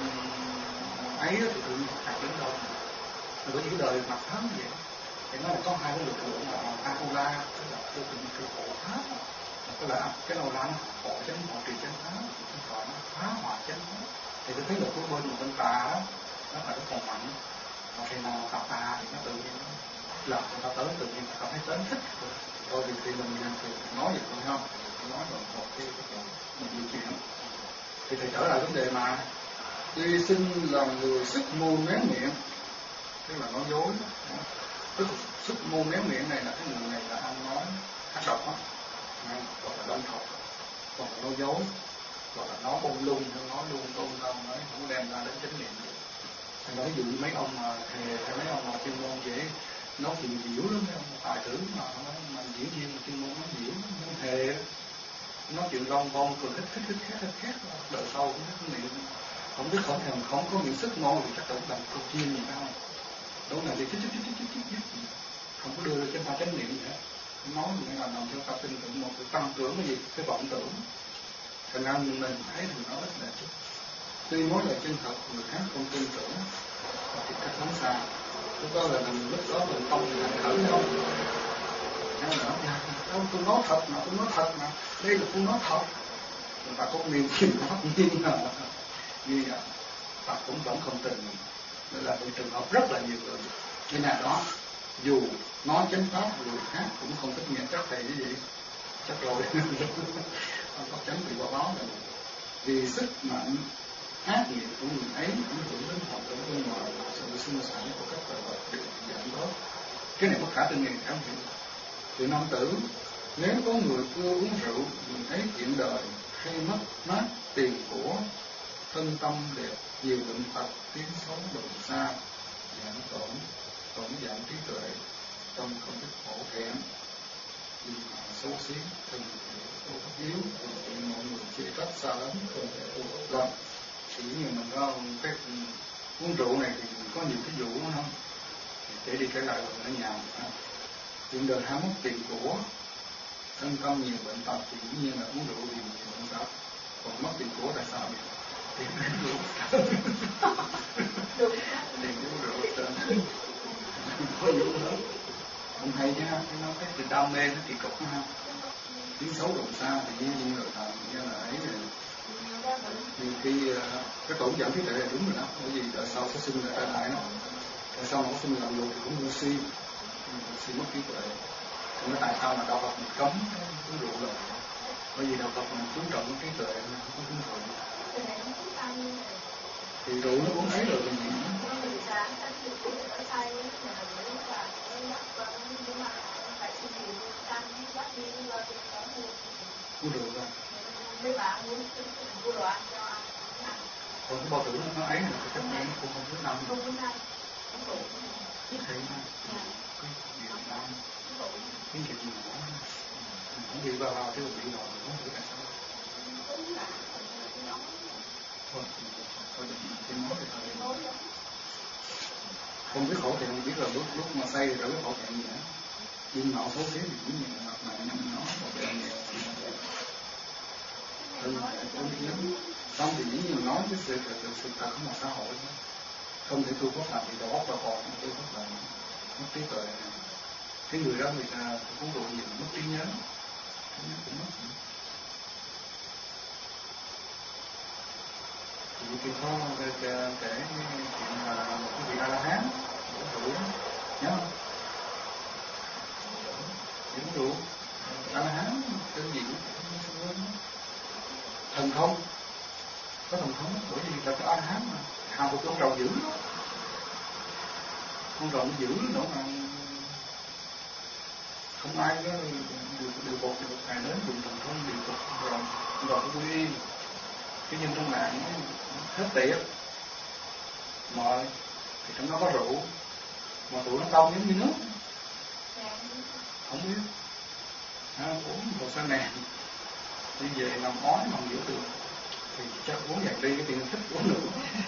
ấy thì tự nhiên càng đến đâu. Rồi bởi vì cái đời mặt pháp như vậy, thì nó là có hai cái lực lượng là Akula, tức là tư tưởng cái khổ pháp, tức là cái đầu lan họ tránh họ trì chánh pháp, còn nó phá hoại chánh pháp. Thì tôi thấy là cái bên một bên tà đó, nó phải có còn mạnh. Còn khi nào tập tà thì nó tự nhiên làm người ta tới tự nhiên cảm thấy tới thích. Rồi thì mình nói vậy thôi không? Nói rồi một cái mình di chuyển. Thì thầy trở lại vấn đề mà tuy sinh là người sức mưu méo miệng, tức là nói dối. Tức là sức mưu méo miệng này là cái người này là ăn nói hát độc á, gọi là đâm thọc, hoặc là nói dối, hoặc là nói bông lung, nói lung tung, nói không đem ra đến chánh niệm được. Thầy nói ví dụ mấy ông mà thề hay mấy ông mà chuyên môn dễ nói chuyện dữ lắm, mấy ông tài tử mà diễn viên chuyên môn nói dữ, nói thề nói chuyện lon bon cười thích khét đời sau cũng thích miệng, không biết không có miệng sức ngon thì chắc cũng làm câu chiên gì đâu, đúng là gì chích không có đưa ra trên ba chánh niệm gì hết, nói nghĩa là làm cho ta tin tưởng một cái tăng tưởng cái gì, cái vọng tưởng, thành ra mình thấy thì nó rất là chút, tuy nói là chân thật người khác không tin tưởng thì cách không xa, lúc đó là lúc đó mình không thì thở không. Tôi nói thật mà đây là tôi nói thật, người ta có niềm tin pháp nhiên là như vậy, ta cũng vẫn không tin, nên là trường hợp rất là nhiều người như nào đó dù nói chánh pháp người khác cũng không thích nghe, chắc thầy cái gì chắc rồi không có tránh bị quả báo này, vì sức mạnh ác nghiệp của người ấy ảnh hưởng đến hoạt động bên ngoài, sự sinh sản của các loài vật được giảm bớt. Cái này có khả tinh nghiền khám hiểu. Từ nam tử, nếu có người ưa uống rượu, người thấy chuyện đời hay mất mát tiền của, thân tâm đẹp, nhiều bệnh tật, tiếng xấu đồn xa, giảm tổn giảm trí tuệ, tâm không biết hổ thẹn, xấu xí, thân thể yếu, bị mọi người chê trách xa lắm, không thể tu tốt lắm. Chỉ như mình có cái uống rượu này thì có nhiều cái vụ đó không? Để đi cái lại ở nhà. Chuyện đời ham mất tiền của, thân tâm nhiều bệnh tật thì dĩ nhiên là uống rượu thì bệnh tật. Còn mất tiền của tại sao vậy? Tiền uống rượu. Tiền uống rượu tên. Có vụ đó. Không hay chứ ha, nó cái từ đam mê nó kỳ cục ha. Tiếng xấu đồn xa thì dĩ nhiên rồi như là ấy rồi. Nhiều khi cái tổn giảm trí tuệ là đúng rồi đó, bởi vì tại sao sẽ sinh ra tai nó, tại sao nó sinh làm luật thì cũng ngu si mất trí tuệ. Thì tại sao mà đạo Phật mình cấm uống rượu rồi? Bởi vì đạo Phật mình chú trọng cái trí tuệ, không có uống rượu. Thì rượu nó cũng thấy rồi thì gì nữa. Uống rượu rồi. Mấy bạn muốn mua đồ ăn cho ăn. Còn cái bao tử nó ấy là cái chất nó cũng không biết năm. Không biết năm. Thấy ha. Cái gì đó. Cái gì đó. Không bị vào cái bị rồi không biết tại sao. Không biết khổ thì không biết là lúc mà say rồi biết khổ thì gì nữa. Nhưng mạo xấu xí thì cũng như là mặt mày nó khổ thì nhiều. Không biết lắm. Xong thì dĩ nhiên nói cái sự thật không là xã hội thôi. Không thể tu pháp làm thì đầu óc và hồn tu pháp làm mất trí tuệ. Cái người đó người ta uống rượu nhiều mất trí nhớ cũng mất. Thì khi có kể chuyện là một cái vị A-la-hán uống rượu nhớ không? Uống rượu A-la-hán cái gì thần thông, có thần thông bởi vì ta có A-la-hán mà hào phục con rồng dữ đó, con rồng dữ nữa mà không ai có điều bột này đến dùng thần thông điều phục con rồng có quy cái nhân trong mạng hết tiệt mời thì trong đó có rượu mà tụi nó đông giống như nước không biết uống một sao nè đi về nằm ói nằm giữa tường thì chắc uống dạt đi cái tiền thích uống nữa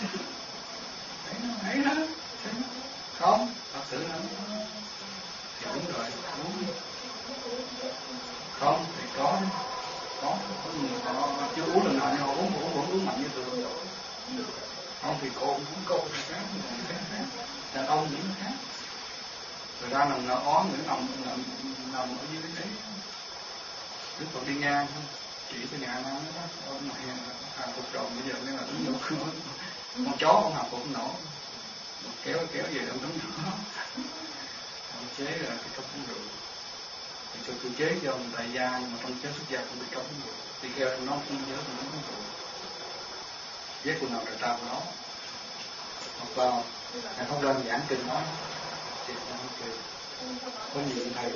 thấy đó không thật sự là thì đúng rồi uống không thì có người họ chưa uống lần nào nhưng họ uống mạnh như tường không thì cô uống cô thì khác đàn ông những khác người ta nằm ó người nằm ở dưới đấy Đức Phật đi ngang chỉ cái nhà nó ông này hàng phục tròn bây giờ nên là đứng nhỏ con chó ông hàng phục nổ kéo về ông đứng nhỏ ông chế là cái cốc uống rượu thì cho tôi chế cho ông tại gia nhưng mà trong chế xuất gia cũng bị cốc uống rượu thì kêu nó không nhớ thì nó uống rượu ghét của nào trời ta của nó hoặc là ngày không lên giảng kinh nói thì nó không kêu có nhiều thầy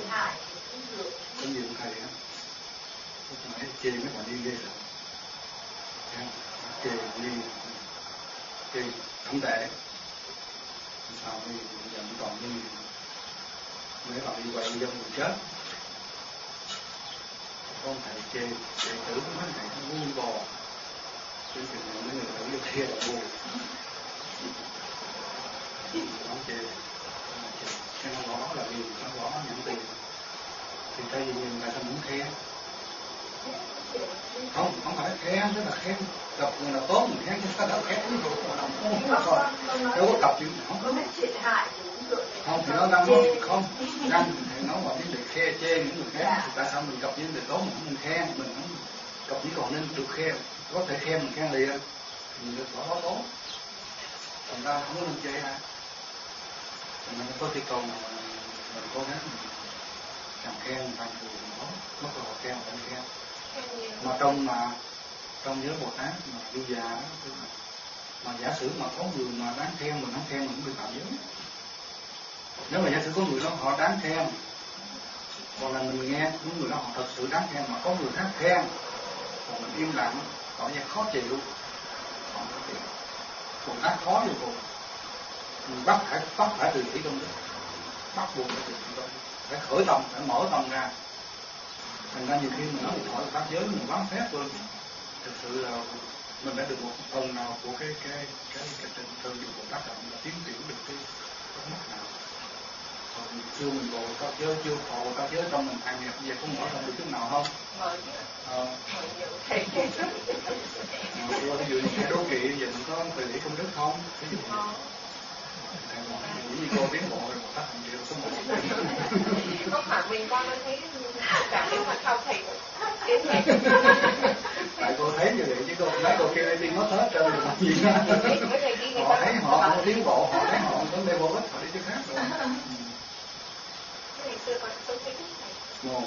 á nãy chê mấy bạn đi ghê rồi chê đi chê không tệ Sau khi vẫn còn đi mấy bạn đi quay dân người chết, con thầy chê tử mấy thầy nó vui bò, chứ mấy người tử vô kia là buồn, nó chê cái nó gõ là vì nó gõ nhận tiền, thì cái gì nhìn người ta muốn khen, không phải khen, tức là khen gặp người nào tốt mình khen, chứ ta đỡ khen uống rượu mà không đâu có cặp chuyện không có chuyện hại không thì nó đang nói không đang thì nói vào vấn đề khe chê những người khác, thì tại sao mình gặp những vấn đề tốt mình không nên khen, mình không gặp chỉ còn nên được khen, có thể khen mình khen liền mình được bỏ đó tốt, còn ta không có nên chê ai, mình có thi công mình cố gắng càng khen mình càng thường nó mất cơ hội khen phải khen, mà trong giới Bồ Tát mà đi già đó, mà giả sử mà có người mà đáng khen mình không khen mình cũng bị tạo giới. Nếu mà giả sử có người đó họ đáng khen, hoặc là mình nghe những người đó họ thật sự đáng khen, mà có người khác khen còn mình im lặng tỏ ra khó chịu, họ khó chịu, còn ác khó vô cùng, mình bắt phải từ chỉ trong đó, bắt buộc phải từ chỉ trong đó, phải khởi tâm, phải mở tâm ra. Thành ra nhiều khi mình nói một hỏi pháp giới mình quán phép luôn, thực sự là mình đã được một phần nào của cái trên thân điều của tác động là tiến triển được cái mắt nào. Còn chưa mình bộ pháp giới chưa phổ pháp giới trong mình hàng nghiệp về cũng mở ra được chút nào không? Ví dụ như cái đố kỵ giờ mình có từ lý công đức không? Ví dụ như cô tiến bộ rồi một tác hành triệu số 1. Không phải mình qua nó thấy cả cái mặt sau thầy tiến này. Tại cô thấy như vậy chứ cô thấy cô kia đi mất hết trơn rồi làm gì đó. Họ thấy họ không tiến bộ, họ thấy họ không đi vô ích, họ đi chỗ khác rồi. Ngày xưa còn sống cái Ngô,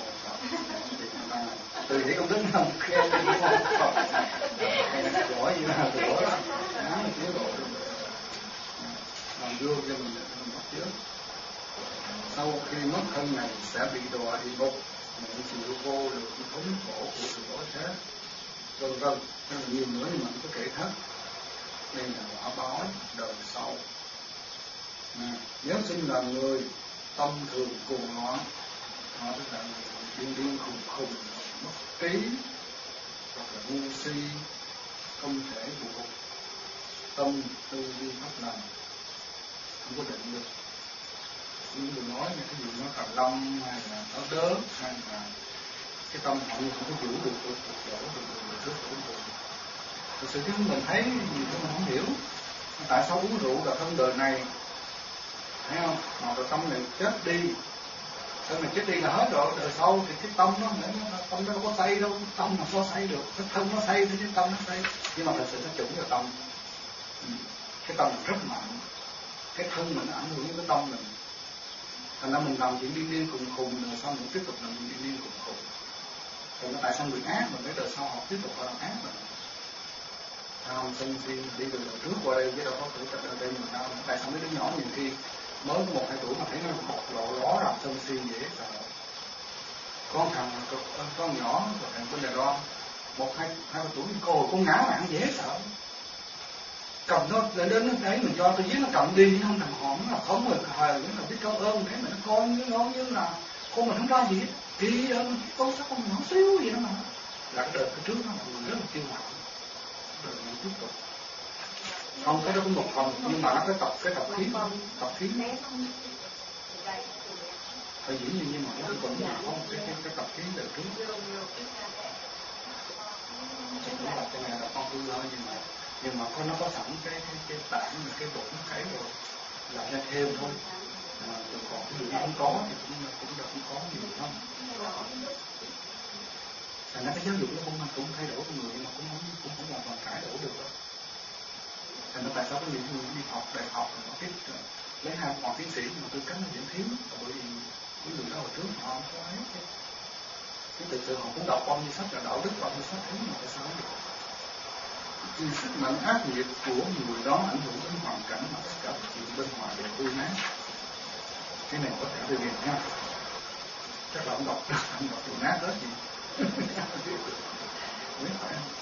từ lý công đức không khen đi không? Giỏi gì nào giỏi lắm, tiến bộ làm gương cho mình bắt chước. Sau khi mất thân này sẽ bị đọa địa ngục, mình chịu vô lượng thống khổ của sự đói chết, vân vân, rất là nhiều nữa nhưng mà có kể hết. Đây là quả báo đời sau. Nếu sinh là người tâm thường cuồng loạn, họ tức là điên khùng, mất trí, hoặc là ngu si, không thể buộc tâm tư duy pháp lành, không có định được. Những người nói như cái gì nó cầm lâm hay là nó đớn hay là cái tâm họ như không có giữ được cuộc dỗ được trước của mình. Thực sự chứ mình thấy gì mình không hiểu. Tại sao uống rượu là thân đời này, thấy không? Mà rồi tâm này chết đi, thân này chết đi là hết rồi, đời sau thì cái tâm nó đâu có say đâu, tâm mà so say được, cái thân nó say chứ tâm nó say, nhưng mà thật sự nó trúng vào tâm. Cái tâm rất mạnh, cái thân mình nó ảnh hưởng đến cái tâm mình. Thành ra mình làm chuyện điên khùng rồi sau mình tiếp tục làm chuyện điên khùng. Còn tại sao người ác mình tới đời sau họ tiếp tục họ làm ác mình? Tham sân si đi từ đời trước qua đây chứ đâu có tuổi trở đây mình đâu. Tại sao mấy đứa nhỏ nhiều khi mới có 1-2 tuổi mà thấy nó bộc lộ rõ ràng sân si dễ sợ. Con nhỏ rồi thằng bên Đài Loan 1-2 tuổi con ngáo mạng dễ sợ. Cầm nó để đến nó thấy mình cho tôi giết nó cầm đi không thằng hòm nó là không người hời nó là biết cảm ơn thế mà nó coi như là con mình không ra gì hết thì con sao con nhỏ xíu gì đó mà là cái đời cái trước nó là người rất là kiêu ngạo, đời nó tiếp tục không cái đó cũng một phần nhưng mà nó cái tập khí phải dĩ nhiên nhưng mà nó còn không cái tập khí đời trước cũng là cái này là con hư thôi nhưng mà nó có sẵn cái tảng cái bụng cái rồi làm ra thêm thôi mà còn cái điều không có thì cũng không có nhiều không. Thành ra cái giáo dục nó cũng thay đổi con người nhưng mà cũng không hoàn toàn cải đổi được đâu. Thành ra tại sao có những người đi học đại học họ tiếp lấy 2 bằng tiến sĩ mà tư cách nó vẫn thiếu bởi vì những người đó hồi trước họ không có ấy cái thực sự họ cũng đọc bao nhiêu sách là đạo đức bao nhiêu sách thế mà tại sao không được. Vì sức mạnh ác liệt của người đó ảnh hưởng đến hoàn cảnh mà tất cả chuyện bên ngoài đều hư nát. Cái này có thể tôi liền nha. Chắc là ông đọc điều nát hết gì. Biết phải không?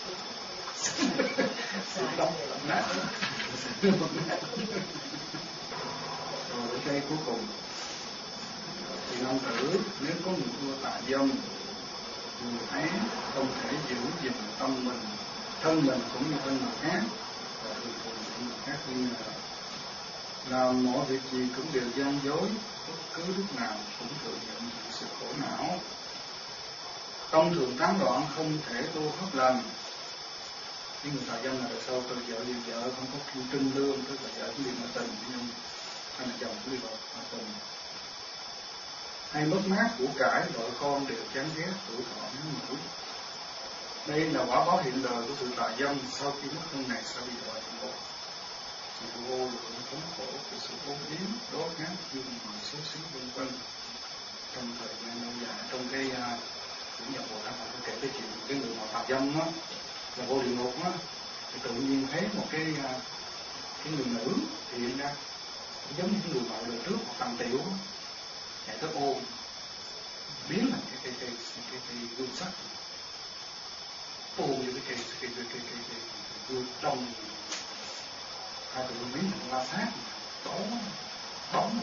Sự đọc nát hết. Rồi đến cây cuối cùng thì ông tử, nếu có một vua tà dâm, người ấy không thể giữ gìn tâm mình, thân mình cũng như thân người khác, và thường thường bị người khác nghi ngờ. Làm mọi việc gì cũng đều gian dối, bất cứ lúc nào cũng thừa nhận sự khổ não. Tâm thường tán loạn, không thể tu pháp lành. Những người tà dâm là tại sao từ vợ liền vợ không có kim trinh lương, tức là vợ chỉ đi ngoại tình, nhưng hay là chồng cũng đi ngoại tình. Hay mất mát của cải, vợ con đều chán ghét, tuổi thọ ngắn ngủi. Đây là quả báo hiện đời của sự tà dâm. Sau khi mất thân này sẽ bị đọa địa ngục. Sự vô lượng thống khổ của sự ốm yếu, đói khát, dương mà số xí vân vân. Trong thời gian lâu dài, trong cái cũng nhập Bồ Tát họ kể cái chuyện cái người mà tà dâm á, là vô địa ngục á, thì tự nhiên thấy một cái người nữ hiện ra, giống như cái người vợ đời trước hoặc tăng tiểu, chạy tới ôm, biến thành cái gương sắt, ôm như cái gương trong, hai tụi biến thành la sát, bóng.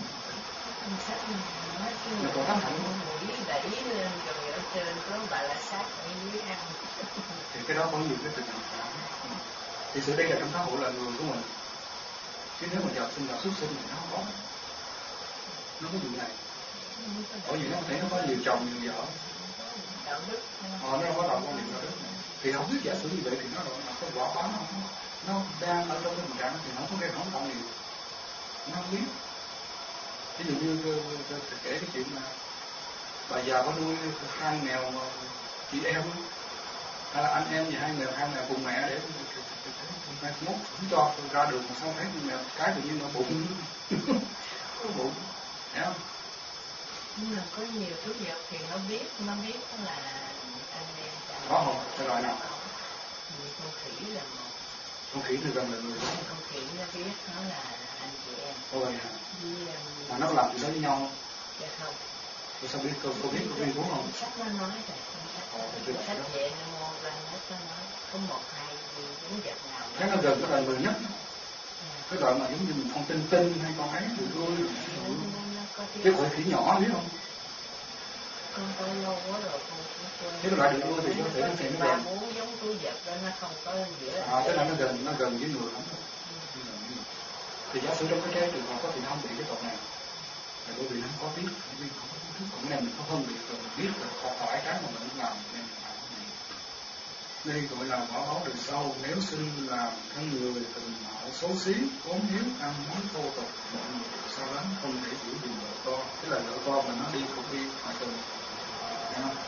Mà còn lắm hẳn mũi đẩy lên rồi ở trên có bà la sát ở dưới ăn. Thì cái đó có nhiều cái tình trạng. Thì sự đây là trong xã hội là người của mình. Chứ nếu mà giờ sinh là xuất sinh thì nó không có. Nó có vụ này. Bởi vì nó thấy nó có nhiều chồng, nhiều vợ. Nó không có đạo con nhiều đạo đức. Thì không biết giả sử như vậy thì nó có quả báo nó đang ở trong cái tình trạng thì nó không có không còn nhiều. Nó không biết. Ví dụ như kể cái chuyện là bà già có nuôi hai mèo chị em, hay là anh em và hai mèo cùng mẹ để mai mốt không cho ra đường mà sao thấy con mèo cái tự nhiên nó bụng có bụng, thấy không? Nhưng mà có nhiều thứ vật thì nó biết đó là anh em có không? Cái loại nào? Con khỉ là một. Con khỉ thì gần là người đó. Con khỉ nó biết nó là anh chị em. Ôi hả? Mà nó làm gì đó với nhau không? Dạ không. Tôi sao biết, cô biết có viên đúng không? Sách nó nói rồi, sách về nó mô ra hết nó nói, có một hai những vật nào. Chắc nó gần cái loại người nhất. Cái loại mà giống như mình con tinh hay con ấy tụi tôi. Cái loại khỉ nhỏ biết không? Con coi lâu quá rồi con cũng quên. Cái loại được nuôi thì có thể nó sẽ nó gần. Muốn giống túi vật đó nó không có giữa. Thế là nó gần với người lắm. Thì giả sử trong cái trường hợp có thì không bị cái tội này. Là bởi vì nó không có biết, cũng nên mình có phân biệt rồi mình biết là không phải cái mà mình làm nên mình làm cái này. Đây gọi là quả báo đời sau. Nếu sinh làm thân người tình mạo xấu xí, ốm yếu, ăn nói thô tục, mọi người sao lắm không thể giữ gìn vợ con. Cái là vợ con mà nó đi cũng đi ngoại tình, thấy không?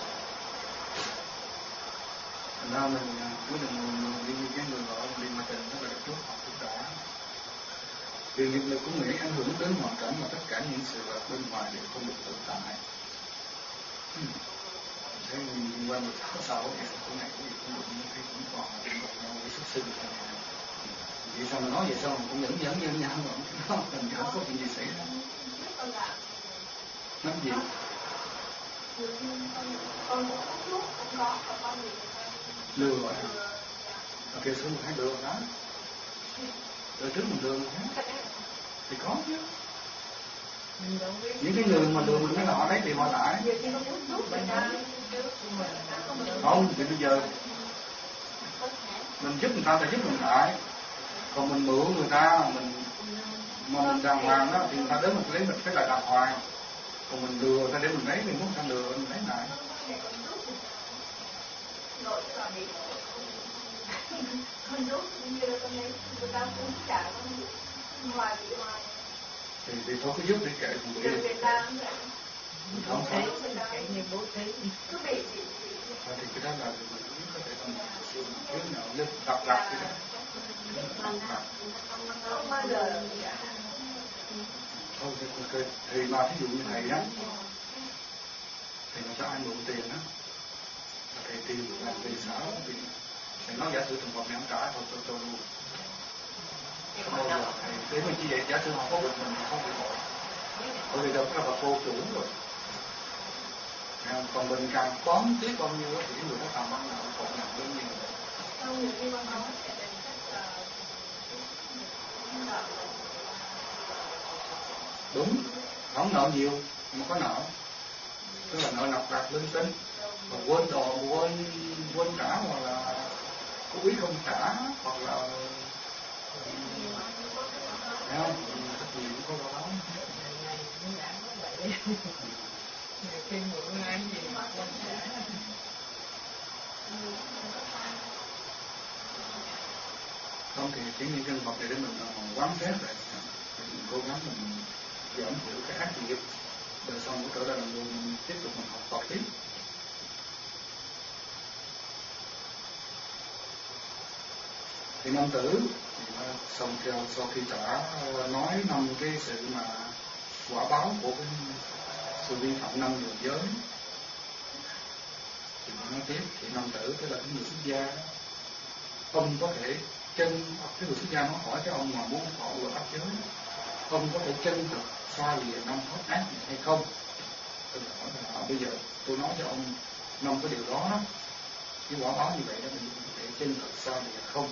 Thành ra mình quyết định mình đi cái người vợ đi ngoại tình đó là trước họ cũng đã. Vì nghiệp lực của Mỹ ảnh hưởng đến hoàn cảnh mà tất cả những sự vật bên ngoài đều không được tồn tại. Thế mình liên quan được sáu sáu cái này cũng được, nhưng thấy cũng còn liên quan nhau với xuất sinh. Vì sao mà nói vậy sao mà cũng dẫn như nhau mà mình không có chuyện gì xảy ra. Nói gì? Lừa rồi hả? Ok, số mình thấy lừa đó. Rồi trước mình lừa mình thấy. Thì có chứ. Những cái người mà lừa mình cái nọ đấy thì họ lại. Không, thì bây giờ mình giúp người ta thì giúp mình lại. Còn mình mượn người ta mà mình đàng hoàng đó thì người ta đến mình lấy mình phải là đàng hoàng. Còn mình lừa người ta để mình lấy thì muốn ta lừa mình lấy lại. Thì thôi cứ giúp để kệ mình kia. Không phải. Thì cái đó là mình có thể làm cái nào lên tập lạc cái đó. Thôi thì mà thí dụ như thầy á, thầy mà cho ai mượn tiền á, thầy tiền làm tiền xả thì thầy nói giả sử trường hợp này không trả thôi tôi luôn. Không bao giờ thầy để mình chỉ vậy, giả sử họ có việc mình không bị tội. Bởi vì gặp các bà cô chủ rồi. Còn mình càng tóm tiếp bao nhiêu thì những người đó càng mang nào còn nặng bao nhiêu. đúng, không nợ nhiều mà có nợ, tức là nợ nọc đặt linh tinh, mà quên đồ quên trả, hoặc là cố ý không trả, hoặc là thấy không, cái gì cũng có đó. Khi mượn ai gì mà quên trả. Không thì chỉ những nhân vật này để mình quán xét lại, mình cố gắng mình giảm thiểu cái ác nghiệp, rồi xong trở lại làm người mình tiếp tục mình học tập tiếp. Thì nam tử thì sau khi trả nói 5 cái sự mà quả báo của cái sự vi phạm 5 đường giới, thì nói tiếp thì nam tử tức là cái người xuất gia đó, ông có thể cái người xuất gia nó hỏi cái ông mà muốn thọ luật áp giới, ông có thể chân thực xa lìa 5 pháp ác này hay không? Tôi hỏi là bây giờ tôi nói cho ông 5 cái điều đó, cái quả báo như vậy đó, mình có thể chân thực xa lìa không?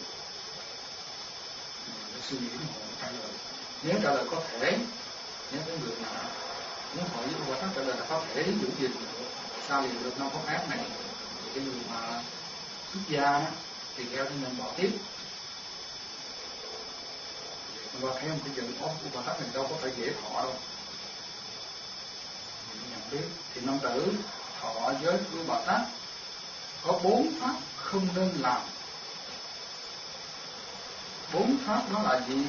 Mình suy nghĩ một trả lời. Nếu trả lời có thể, nếu cái người mà muốn hỏi với quả tác trả lời là có thể giữ gìn xa lìa được 5 pháp ác này, thì cái người mà xuất gia đó thì theo thì mình bỏ tiếp. Và thấy một cái chuyện của quả tác này đâu có phải dễ thọ đâu. Mình nhận biết thì nam tử thọ giới của Bồ Tát có 4 pháp không nên làm. 4 pháp đó là gì?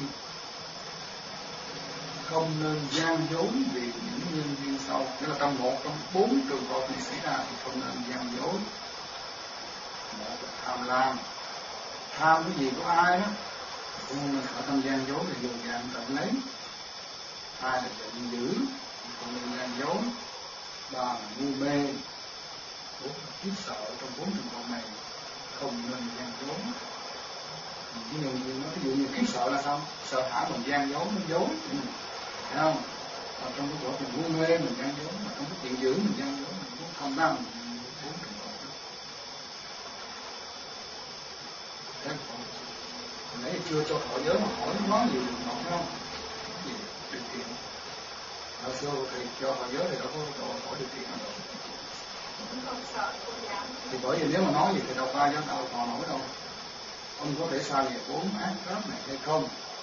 Không nên gian dối vì những nhân duyên sau. Nghĩa là trong 4 trường hợp này xảy ra thì không nên gian dối. Một là tham lam. Tham cái gì của ai đó không nên khởi tâm gian dối, là dùng vàng tận lấy. 2 là giận dữ, không nên gian dối. 3 là ngu mê. 4 là khiếp sợ. Trong 4 trường hợp này không nên gian dối. Ví dụ như khiếp sợ là sao? Sợ hãi mình gian dối, mình dối, thấy không? Và trong cái chỗ mình ngu mê mình gian dối, mà trong cái chuyện dữ mình gian dối, mình cũng không đăng, mình 4 trường hợp đó. Thế còn nãy chưa cho thọ giới mà hỏi nói gì được không, thấy không? Gì điều kiện? Hồi xưa thì cho thọ giới thì đâu có hỏi điều kiện nào đâu. Thì bởi vì nếu mà nói gì thì đâu ai dám đâu thọ nổi đâu. Ông có thể xa lìa 4 ác pháp này hay không?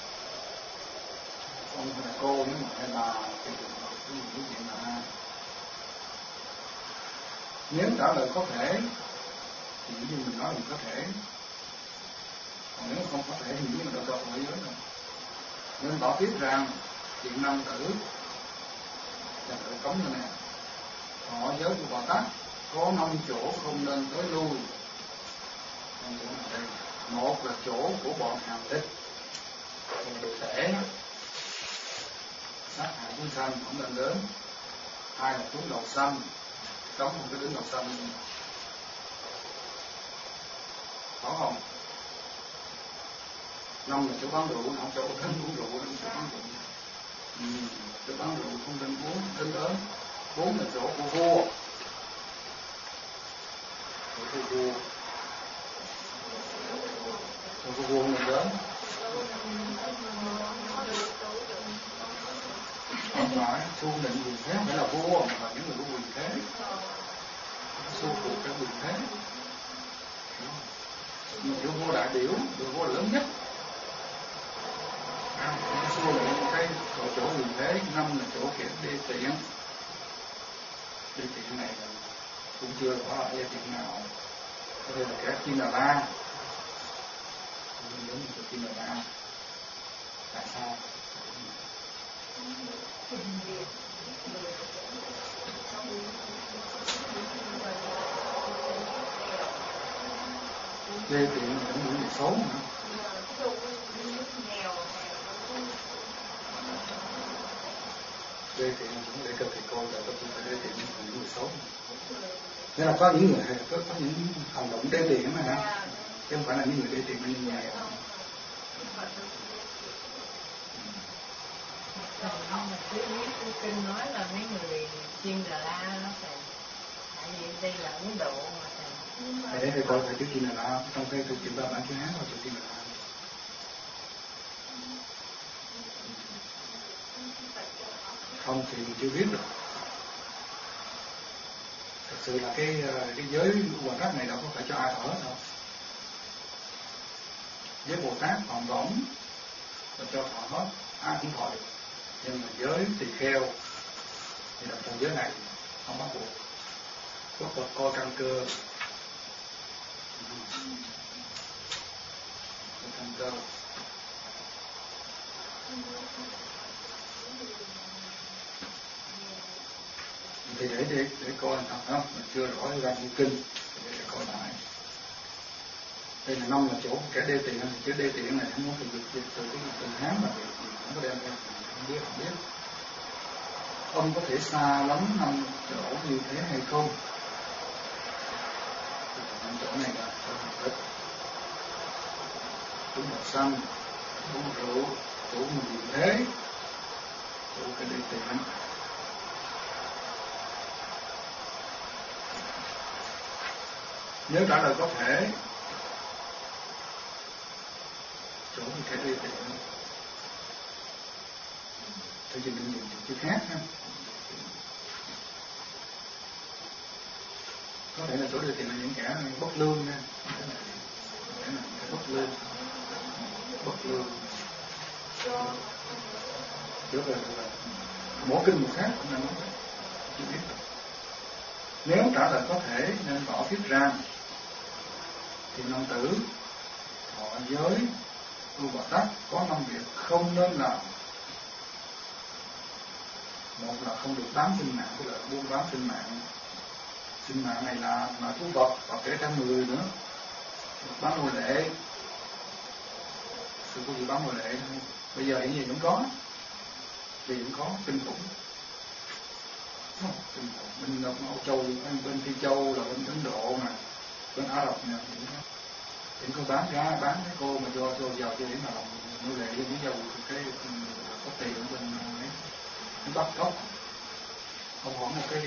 Ông là cô, nếu mà hay bà thì cái chuyện là nếu trả lời có thể thì như mình nói mình có thể, còn nếu không có thể thì mình đâu cho thọ giới đâu. Nên tỏ tiếp rằng chuyện nam tử là tự cống như này, thọ giới của Bồ Tát có 5 chỗ không nên tới lui. 5 chỗ nào đây? Một là chỗ của bọn hàm tích, đồ tể, sát hại chúng sanh không nên đến. 2 là chúng đầu xanh, cấm không có đến đầu xanh, có không? 5 là chỗ bán rượu, không chỗ đến uống rượu, chỗ bán rượu. Chỗ bán rượu không nên uống đến. 4 là chỗ của vua, chỗ của vua. Chỗ vua mình đến. Không phải, su định quyền thế, không phải là vua, mà là những người có quyền thế. Su phụ cái quyền thế. Nhưng chỗ vua đại biểu, vua lớn nhất. Su là cái chỗ quyền thế. 5 là chỗ kiểu đê tiện. Đê tiện này cũng chưa có đê tiện nào. Đây là kẻ Kim Đà La. Đúng là Kim Đà La. Tại sao? Đê tiện là những người xấu mà. Đê tiện cũng để cần thầy cô là có thể đê tiện những người xấu. Nghĩa là có những người có những hành động đê tiện mà hả? Chứ không phải là những người đê tiện như nhà. Kinh nói là mấy người Kim Đà La nó phải, tại vì đây là Ấn Độ mà thầy. Để thầy coi thầy chữ Kim Đà La trong cái tôi kiểm tra bản chữ Hán là chữ Kim Đà La. Không thì mình chưa biết được. Thật sự là cái giới Bồ Tát này đâu có phải cho ai thở hết đâu. Giới Bồ Tát hoàn võng là cho thọ hết, ai cũng thọ được. Nhưng mà giới tỳ kheo thì là trong giới này không bắt buộc. Có Phật coi căn cơ. Căn cơ. Thì để coi thật không, mình chưa rõ ra như kinh để coi lại. Đây là năm là chỗ kẻ đê tiện, thì cái đê tiện này không có từ từ Hán mà không có đem ra, không biết. Ông có thể xa lắm năm chỗ như thế hay không? Năm chỗ này là chỗ chỗ màu xanh, chỗ rượu, chỗ nhiều thế, chỗ cái đê tiện. Nếu trả lời có thể, chỗ thì cái đê tiện. Thế thì mình dùng chữ khác ha. Có thể là chỗ đê tiện là những kẻ bất lương nha. Kẻ là bất lương. Chỗ là mỗi kinh một khác cũng là nói chưa biết được. Nếu trả lời có thể nên bỏ viết ra thì nam tử thọ giới tu Bồ Tát có 5 việc không nên làm. Một là không được bán sinh mạng, tức là buôn bán sinh mạng. Sinh mạng này là thú vật và kể cả người nữa. Bán nô lệ. Sự có gì bán nô lệ không? Bây giờ hiện gì cũng có. Vì cũng có kinh khủng. Bên Âu Châu, bên Phi Châu là bên Ấn Độ mà, bên Ả Rập nè, cũng có bán cái cô mà cho giàu cho điểm nào nô lệ với giàu cái có tiền ở bên ấy, bắt cóc. Ông hỏi một cái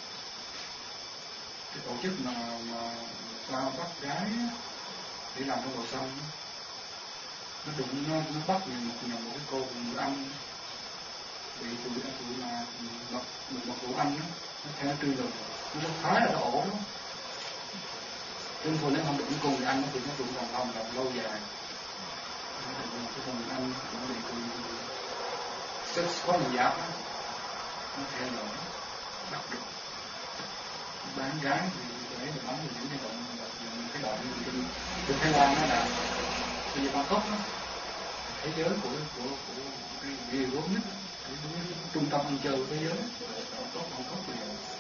tổ chức mà sao bắt gái để làm trong đồ xanh, nó đụng nó bắt một cái cô người Anh bị tụi mà một tụi Anh đó, nó theo truy lùng, nó phá là nó ổ đó. Nhưng thôi nếu không được những con người Anh thì nó cũng còn lâu dài. Cái con người Anh nó bị tụi có người giáp đó, nó theo dõi bắt được bán gái thì để mình nắm những cái đoạn từ Thái Lan đó là bây giờ Bangkok đó, thế giới của cái gì gốm nhất, cái trung tâm ăn chơi của thế giới Bangkok thì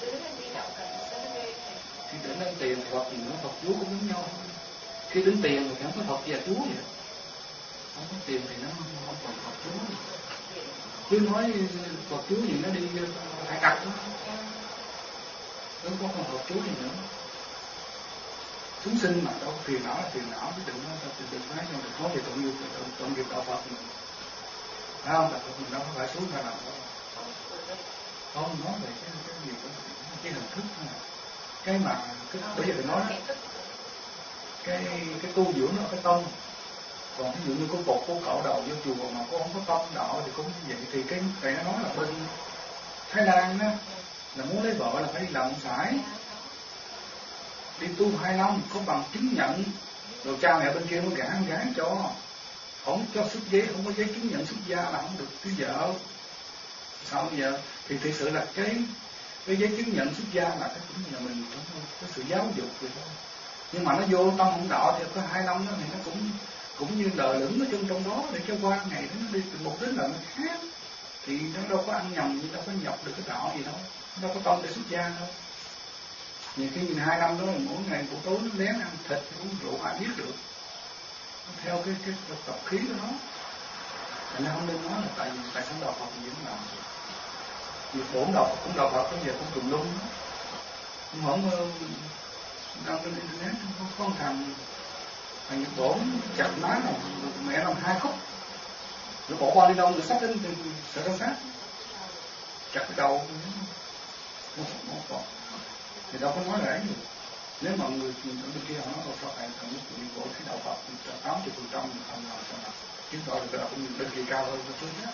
khi đến lấy tiền thì Phật gì nữa, Phật Chúa cũng giống nhau. Khi đến tiền thì không có Phật và Chúa vậy, không có tiền thì nó không còn Phật Chúa. Cứ nói Phật Chúa gì nó đi hải tặc đó, không có Phật Chúa gì nữa. Chúng sinh mà đâu phiền não là phiền não, chứ đừng nói cho được nói về tội nghiệp đạo Phật mình. Phải không? Đạo Phật mình đâu có phải xuống ra làm đâu. Không nói về cái gì đó, cái hình thức thôi. Cái mà bây giờ phải nói cái tu dưỡng nó phải tông. Còn ví dụ như cô cạo đầu vô chùa mà cô không có tông đạo thì cũng như vậy. Thì cái nó nói là bên Thái Lan á là muốn lấy vợ là phải đi làm sải, đi tu 2 năm có bằng chứng nhận, rồi cha mẹ bên kia mới gả con gái cho, không cho xuất giấy, không có giấy chứng nhận xuất gia là không được cưới vợ. Sao bây giờ thì thực sự là cái giấy chứng nhận xuất gia là cái cũng là mình có sự giáo dục vậy thôi. Nhưng mà nó vô tâm không đạo thì có 2 năm đó thì nó cũng như đời lửng ở trong đó để cho qua ngày nó đi từ một đến lần khác, thì nó đâu có ăn nhầm gì, đâu có nhập được cái đạo gì đâu, nó đâu có tâm để xuất gia đâu. Nhiều khi nhìn 2 năm đó mỗi ngày buổi tối nó lén ăn thịt uống rượu ai biết được, nó theo cái tập khí của nó. Thành ra không nên nói là tại sao đạo Phật gì cũng làm. Việc bổn đạo Phật cũng đạo Phật, bây giờ cũng tùm lum đó. Nhưng mà không đăng trên internet không có thằng Nhật Bổn chặt má này mẹ làm 2 khúc, rồi bỏ qua đi đâu rồi sát lên thì sợ đâu sát, chặt cái đầu nó còn thì đâu có nói là ấy gì. Nếu mà người ở bên kia họ nói là sao thằng nước bị cổ cái đạo Phật 80% không làm sao nào chứng tỏ được cái đạo của mình bên kia cao hơn một chút khác.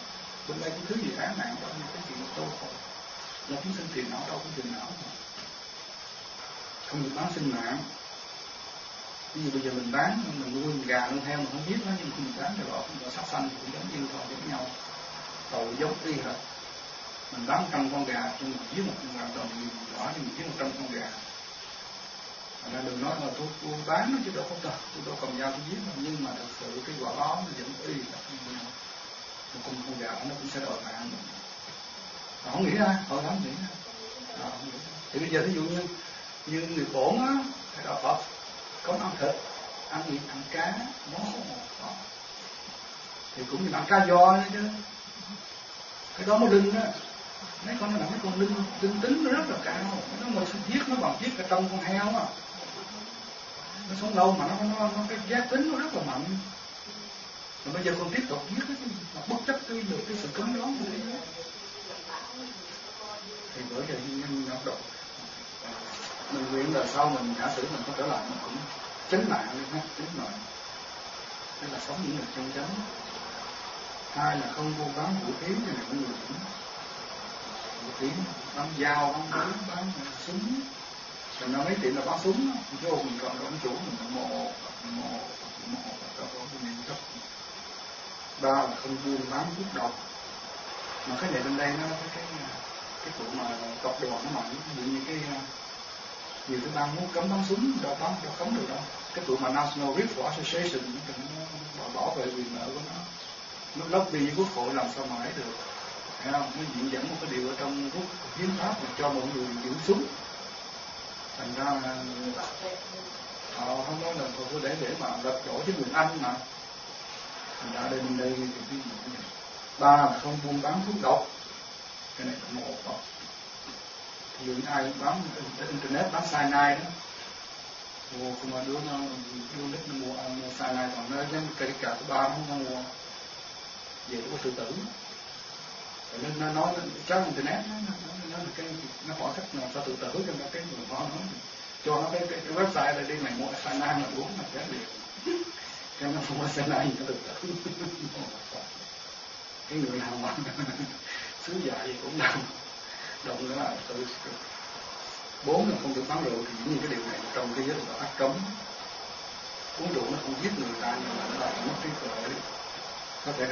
Bên đây cái thứ gì án mạng đó, cái chuyện tôi không là chúng sinh tiền não đâu có tiền não mà. Không được bán sinh mạng. Ví dụ bây giờ mình bán, mình nuôi gà nuôi heo mình không biết nó, nhưng khi mình bán thì họ cũng có sát sanh cũng giống như thôi giống nhau, tội giống y hệt. Mình bán 100 con gà nhưng mình giết một con gà, mình bỏ nhưng mình giết 100 con gà. Thành ra đừng nói là tôi bán nó chứ đâu có thật, tôi đâu cầm dao tôi giết nó, nhưng mà thật sự cái quả đó nó vẫn y hệt như nhau. Một con gà nó cũng sẽ đòi mạng mình. Họ không nghĩ ra, họ không nghĩ ra. Thì bây giờ ví dụ như người bổn á, thì họ có ăn thịt, ăn thịt, ăn cá, món đó. Thì cũng như ăn cá giò nữa chứ. Cái đó mới linh á. Mấy con nó là mấy con linh tính nó rất là cao. Nó mà giết nó bằng giết cả trong con heo á. Nó sống lâu mà nó cái giác tính nó rất là mạnh. Mà bây giờ con tiếp tục giết cái mà bất chấp cái sự cấm đoán của nó. Thì bởi vậy nhân nó độ. Mình nguyện là sau mình giả sử mình có trở lại mình cũng chánh mạng luôn ha, chánh mạng. Đây là sống những người chân chánh. Hai là không buôn bán vũ khí cho này cũng người vũ khí, bán dao, bán búa, bán súng. Mình nói mấy tiệm là bán súng, vô mình còn ông chủ mình mộ đó có cái niệm cấp. Ba là không buôn bán thuốc độc. Mà cái này bên đây nó cái vụ mà tộc đoàn nó mạnh, ví dụ như cái nhiều thứ bang muốn cấm bắn súng đâu cấm được đâu. Cái tụi mà National Rifle Association nó bảo vệ quyền lợi của nó lobby với quốc hội làm sao mà ấy được, thấy không? Nó diễn dẫn một cái điều ở trong hiến pháp để cho mọi người giữ súng. Thành ra họ không nói là tôi để mà lật đổ với người Anh mà. Thành ra đây thì cái gì? Ba là không buôn bán thuốc độc. Cái này là một đó. Ví dụ như ai bán internet bán cyanide đó, mua không mà đứa nó mua cyanide, còn nó giống cây cà thứ ba nó không mua về nó có tự tử. Nên nó nói trong internet nó hỏi cách làm sao tự tử cho nó cái người đó nói cho nó cái website này đi mày mua cyanide mà uống mà chết liền. Cho nó mua cyanide nó tự tử. Cái người nào mà sứ giả gì cũng động nữa là tự. Bốn là không được bán rượu, thì những cái điều này trong cái giới luật ác cấm. Uống rượu nó không giết người ta nhưng mà nó lại mất trí tuệ, có thể là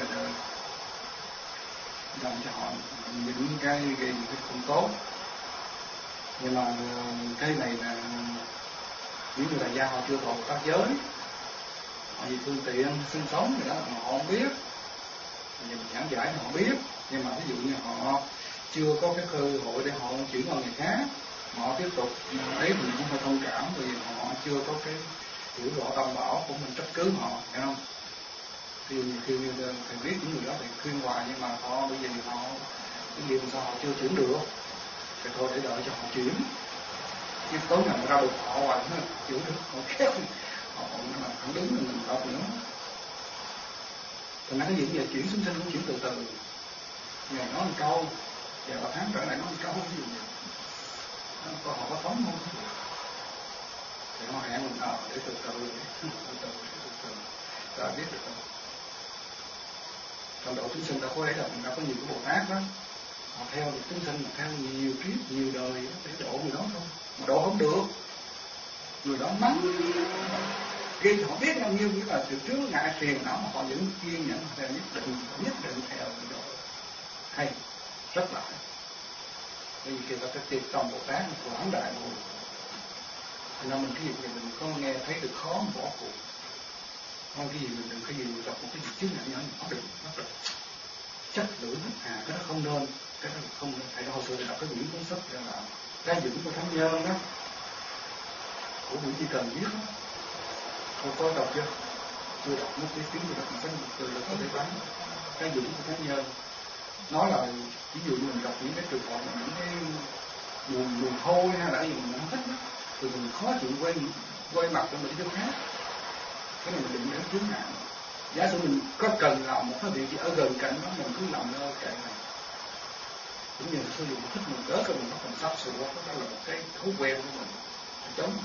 làm cho họ những cái không tốt. Nhưng mà cái này là những người đại gia họ chưa thuộc các giới, họ vì phương tiện sinh sống thì đó họ không biết. Mình giảng giải thì họ biết, nhưng mà ví dụ như họ chưa có cái cơ hội để họ chuyển qua người khác, họ tiếp tục đấy thì cũng phải thông cảm, vì họ chưa có cái hiểu rõ tâm bảo của mình trách cứ họ, thấy không? Khi thầy biết những người đó thì khuyên hoài, nhưng mà họ bây giờ họ cái điều sao họ chưa chuyển được, thì thôi để đợi cho họ chuyển. Chứ tối ngày mà ra được họ hoài nó chịu được, họ kéo họ không đứng là mình đọc nữa. Thành ra cái gì bây giờ chuyển xuống sinh cũng chuyển từ từ. Ngày nói một câu, và 3 tháng trở lại nói một câu gì vậy? Họ có thống không? Thì họ hẹn mình để từ từ ta biết được không? Trong độ chúng sinh ta có đấy là mình đã có nhiều cái Bồ Tát đó, họ theo được chúng sinh, theo nhiều kiếp, nhiều đời để độ người đó thôi, mà độ không được, người đó mắng khi họ biết bao nhiêu cái là từ trước ngại phiền não mà họ vẫn kiên nhẫn theo nhất định theo người đó hay rất là hay. Bởi vì kêu ta cái tiệt trong Bồ Tát quảng đại rồi, thành ra mình cái gì mình có nghe thấy được khó mà bỏ cuộc. Không cái gì mình đừng cái gì mình gặp một cái gì chứ nhỏ nhỏ đừng bắt được chất lưỡi cái đó không nên, cái đó không nên. Thầy hồi xưa đọc cái quyển cuốn sách là cái dưỡng của Thánh Nhân đó, của Nguyễn Chi Cần viết đó. Cô có đọc chưa? Chưa đọc, nó tiếng gì đọc, mình sẽ từ là có thể bán cái dưỡng của Thánh Nhân. Nói là ví dụ như mình đọc những cái trường hợp mà những cái mùi hôi hay là gì mình không thích đó, thì mình khó chịu quay mặt cho mình chỗ khác. Cái này mình định đến chướng ngại. Giả sử mình có cần làm một cái việc gì ở gần cạnh đó, mình cứ làm ở cạnh này. Cũng như sử dụng thích mình gớt rồi mình có phần sắp sửa, đó là một cái thói quen của mình. Chống.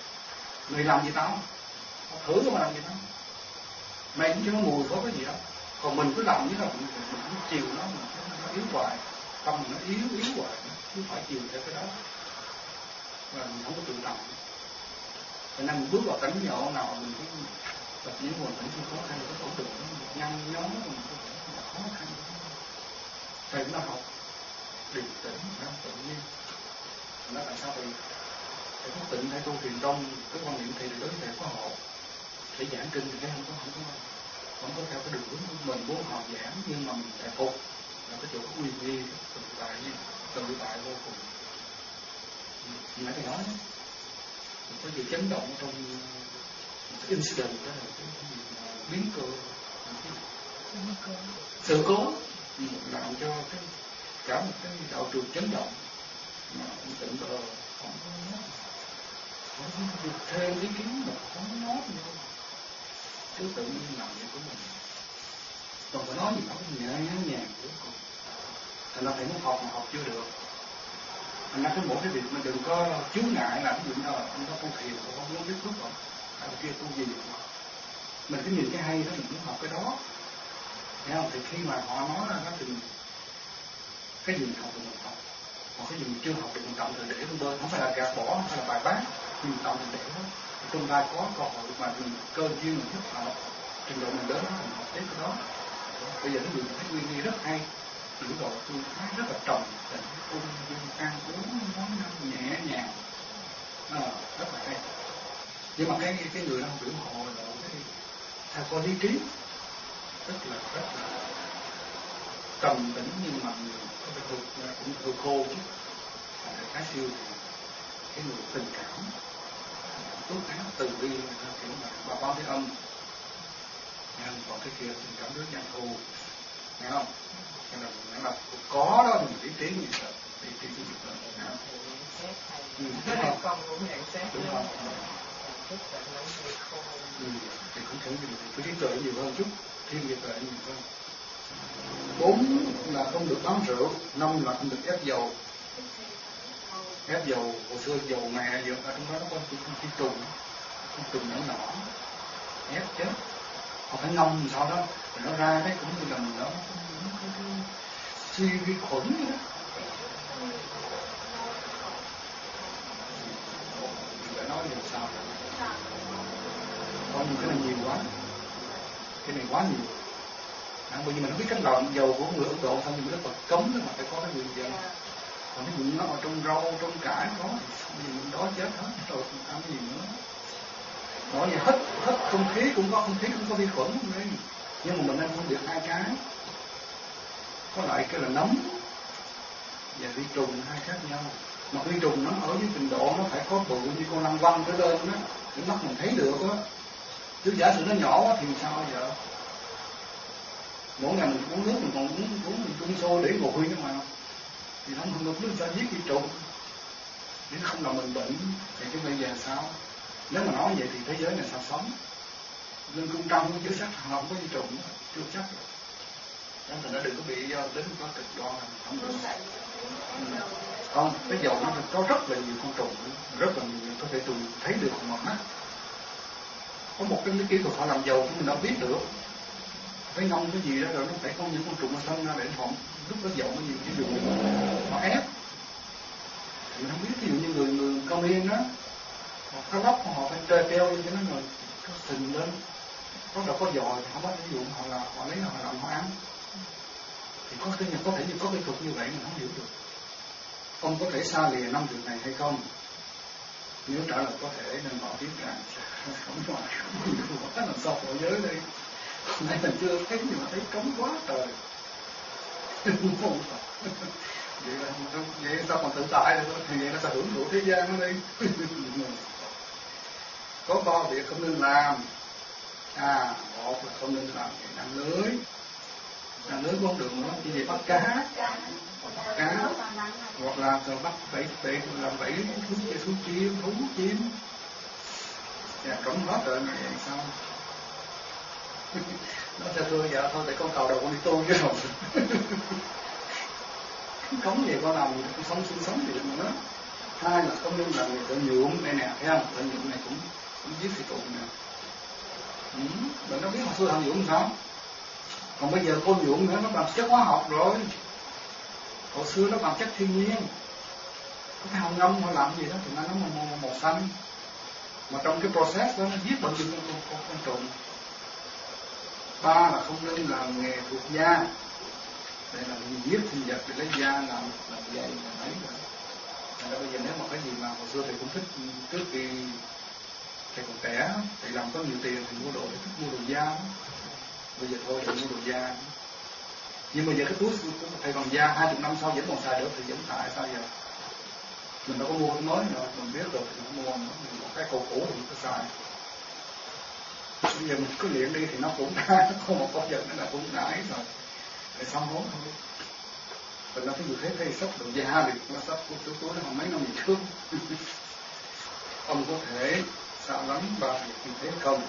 Người làm gì tao? Thử mà làm gì tao? Mày cũng chưa có mùi có cái gì đâu. Còn mình cứ làm như là mình cứ chiều nó yếu hoài, tâm mình nó yếu hoài, cứ phải chiều theo cái đó, và mình không có tự trọng. Cho nên mình bước vào cảnh nhỏ nào mình cũng gặp những hoàn cảnh khó khăn, có khổ đường, nhăn nhó, mình khó khăn. Thầy cũng đã học điềm tĩnh, tự nhiên. Nó tại sao thầy có tịnh hay tu thiền trong cái quan niệm thầy đối với thầy có hộ, để giảng kinh thì cái không có theo cái đường hướng của mình muốn học giảng, nhưng mà mình phải phục là cái chỗ uy nghi tự tại vô cùng. Nãy thầy nói mình có gì chấn động trong một cái incident, đó là cái biến cố, sự cố làm cho cái cả một cái đạo trường chấn động, mà tịnh bờ không được thêm ý kiến mà không nói nữa, cứ tự nhiên làm việc của mình, còn phải nói gì nó cũng nhẹ nhàng cuối cùng. Thành ra thầy muốn học mà học chưa được. Thành ra cái mỗi cái việc mình đừng có chướng ngại là ví dụ như là anh có con thiền, con không muốn biết thuốc rồi, anh kia tu gì, mình cứ nhìn cái hay đó, mình muốn học cái đó, thấy không? Thì khi mà họ nói ra đó thì cái gì mình học thì mình học, còn cái gì mình chưa học thì mình tạm thời để bên bên, không phải là gạt bỏ, không phải là bài bác, nhưng mình tạm thời để đó. Tương lai có cơ hội mà mình cơ duyên mình thích học, trình độ mình đến đó mình học tiếp cái đó. Bây giờ cái gì thấy nguyên nghi rất hay, những độ phương thái rất là trầm tĩnh, ung dung, ăn uống món ăn nhẹ nhàng, rất là hay. Nhưng mà cái người đang biểu hộ là cái theo có lý trí, rất là trầm tĩnh, nhưng mà có cái cũng hơi khô chứ. Cái siêu thì cái người tình cảm, tốt ác, từ bi, kiểu là bà con cái âm, còn cái kia tình cảm rất giang thù, nghe không? Nên là có đó thì lý trí như vậy, lý trí như vậy, con cũng nhận xét đúng không? Thì cũng thấy mình phải trí tuệ nhiều hơn chút, thiên nghiệp tuệ nhiều hơn. 4 là không được uống rượu, 5 là không được ép dầu. Ép dầu, hồi xưa dầu mè giờ ở trong đó nó có cái trùng nhỏ nhỏ, ép chết. Họ phải ngâm sau đó, rồi nó ra cái cũng như là mình nó suy vi khuẩn vậy đó. Mình phải nói làm sao? Có những cái này nhiều quá, cái này quá nhiều. Bởi vì mình không biết cách làm dầu của người Ấn Độ, xong mình rất là cấm đó mà phải có cái nguyên dân. Còn cái gì nó ở trong rau, trong cải có thì gì mình đó chết hết rồi, không ăn cái gì nữa. Nói vậy hết không khí cũng có vi khuẩn không đây. Nhưng mà mình nên phân biệt hai cái. Có lại cái là nấm và vi trùng hai khác nhau. Mà vi trùng nó ở dưới trình độ nó phải có bự như con lăng quăng trở lên đó, để mắt mình thấy được á. Chứ giả sử nó nhỏ quá thì sao giờ? Mỗi ngày mình uống nước mình còn uống mình trung xô để nguội nữa mà, thì không được nước ra giết vi trùng, nếu không làm mình bệnh thì cái bây giờ sao? Nếu mà nói vậy thì thế giới này sao sống? Nên cung trong chưa chắc không có vi trùng, chưa chắc. Nên thành ra đừng có bị đến quá cực đoan không được. Không, cái dầu nó có rất là nhiều con trùng, rất là nhiều có thể tụi thấy được mà mắt. Có một cái kỹ thuật họ làm dầu thì mình đâu biết được. Phải ngâm cái gì đó rồi nó phải có những con trùng nó sinh ra để họ lúc nó dầu cái gì cái dùng họ ép. Mình không biết, ví dụ như người công yên đó, họ có lóc họ phải treo lên cho nó rồi nó sình lên, có đầu có giò thì không bắt ví dụ họ lấy họ làm họ ăn. Thì có thể có kỹ thuật như vậy mình không hiểu được. Ông có thể xa lìa 5 việc này hay không? Nếu trả lời có thể nên họ biết rằng không phải không làm sao họ giới đây. Hôm nay mình chưa thấy nhưng mà thấy cống quá trời. Vậy sao còn tự tại được? Thì vậy nó sẽ hưởng thụ thế gian ở đây. Có 3 việc không nên làm. Một là không nên làm cái đăng lưới. Đăng lưới con đường nó chỉ về bắt cá, hoặc là bắt bẫy làm bẫy thú chim. Dạ cấm hết rồi này sao? Nó sẽ thưa dạ thôi để con cầu đầu con đi tu chứ rồi. Cấm gì con làm con sống gì mà nó. 2 là không nên làm người tự nhuộm đây nè, thấy không? Tự nhuộm này cũng giết thị tụ nè. Mình đâu biết hồi xưa họ nhuộm sao? Còn bây giờ cô nhuộm nữa nó bằng chất hóa học rồi. Hồi xưa nó bằng chất thiên nhiên. Có cái hồng ngâm họ làm gì đó thì nó màu xanh. Mà trong cái process đó nó giết bao nhiêu con trùng. 3 là không nên làm nghề thuộc da. Đây là giết sinh vật để lấy da làm dây làm ấy rồi. Nên là bây giờ nếu mà cái gì mà hồi xưa thầy cũng thích, trước khi thầy còn trẻ thầy làm có nhiều tiền thì mua đồ, thích mua đồ da. Bây giờ thôi đừng mua đồ da. Nhưng mà giờ cái túi của thầy còn da 20 năm sau vẫn còn xài được thì vẫn xài. Sao giờ mình đâu có mua cái mới nữa, mình biết rồi thì mình mua một cái cổ cũ thì mình cứ xài. Bây giờ mình cứ luyện đi thì nó cũng đã không một công vật nữa là cũng đã ấy rồi. Để xong hốn thôi. Và nó ví dụ thấy sốc đồ da thì nó sốc của số túi nó không mấy năm gì trước. Ông có thể sao lắm ba việc như thế không?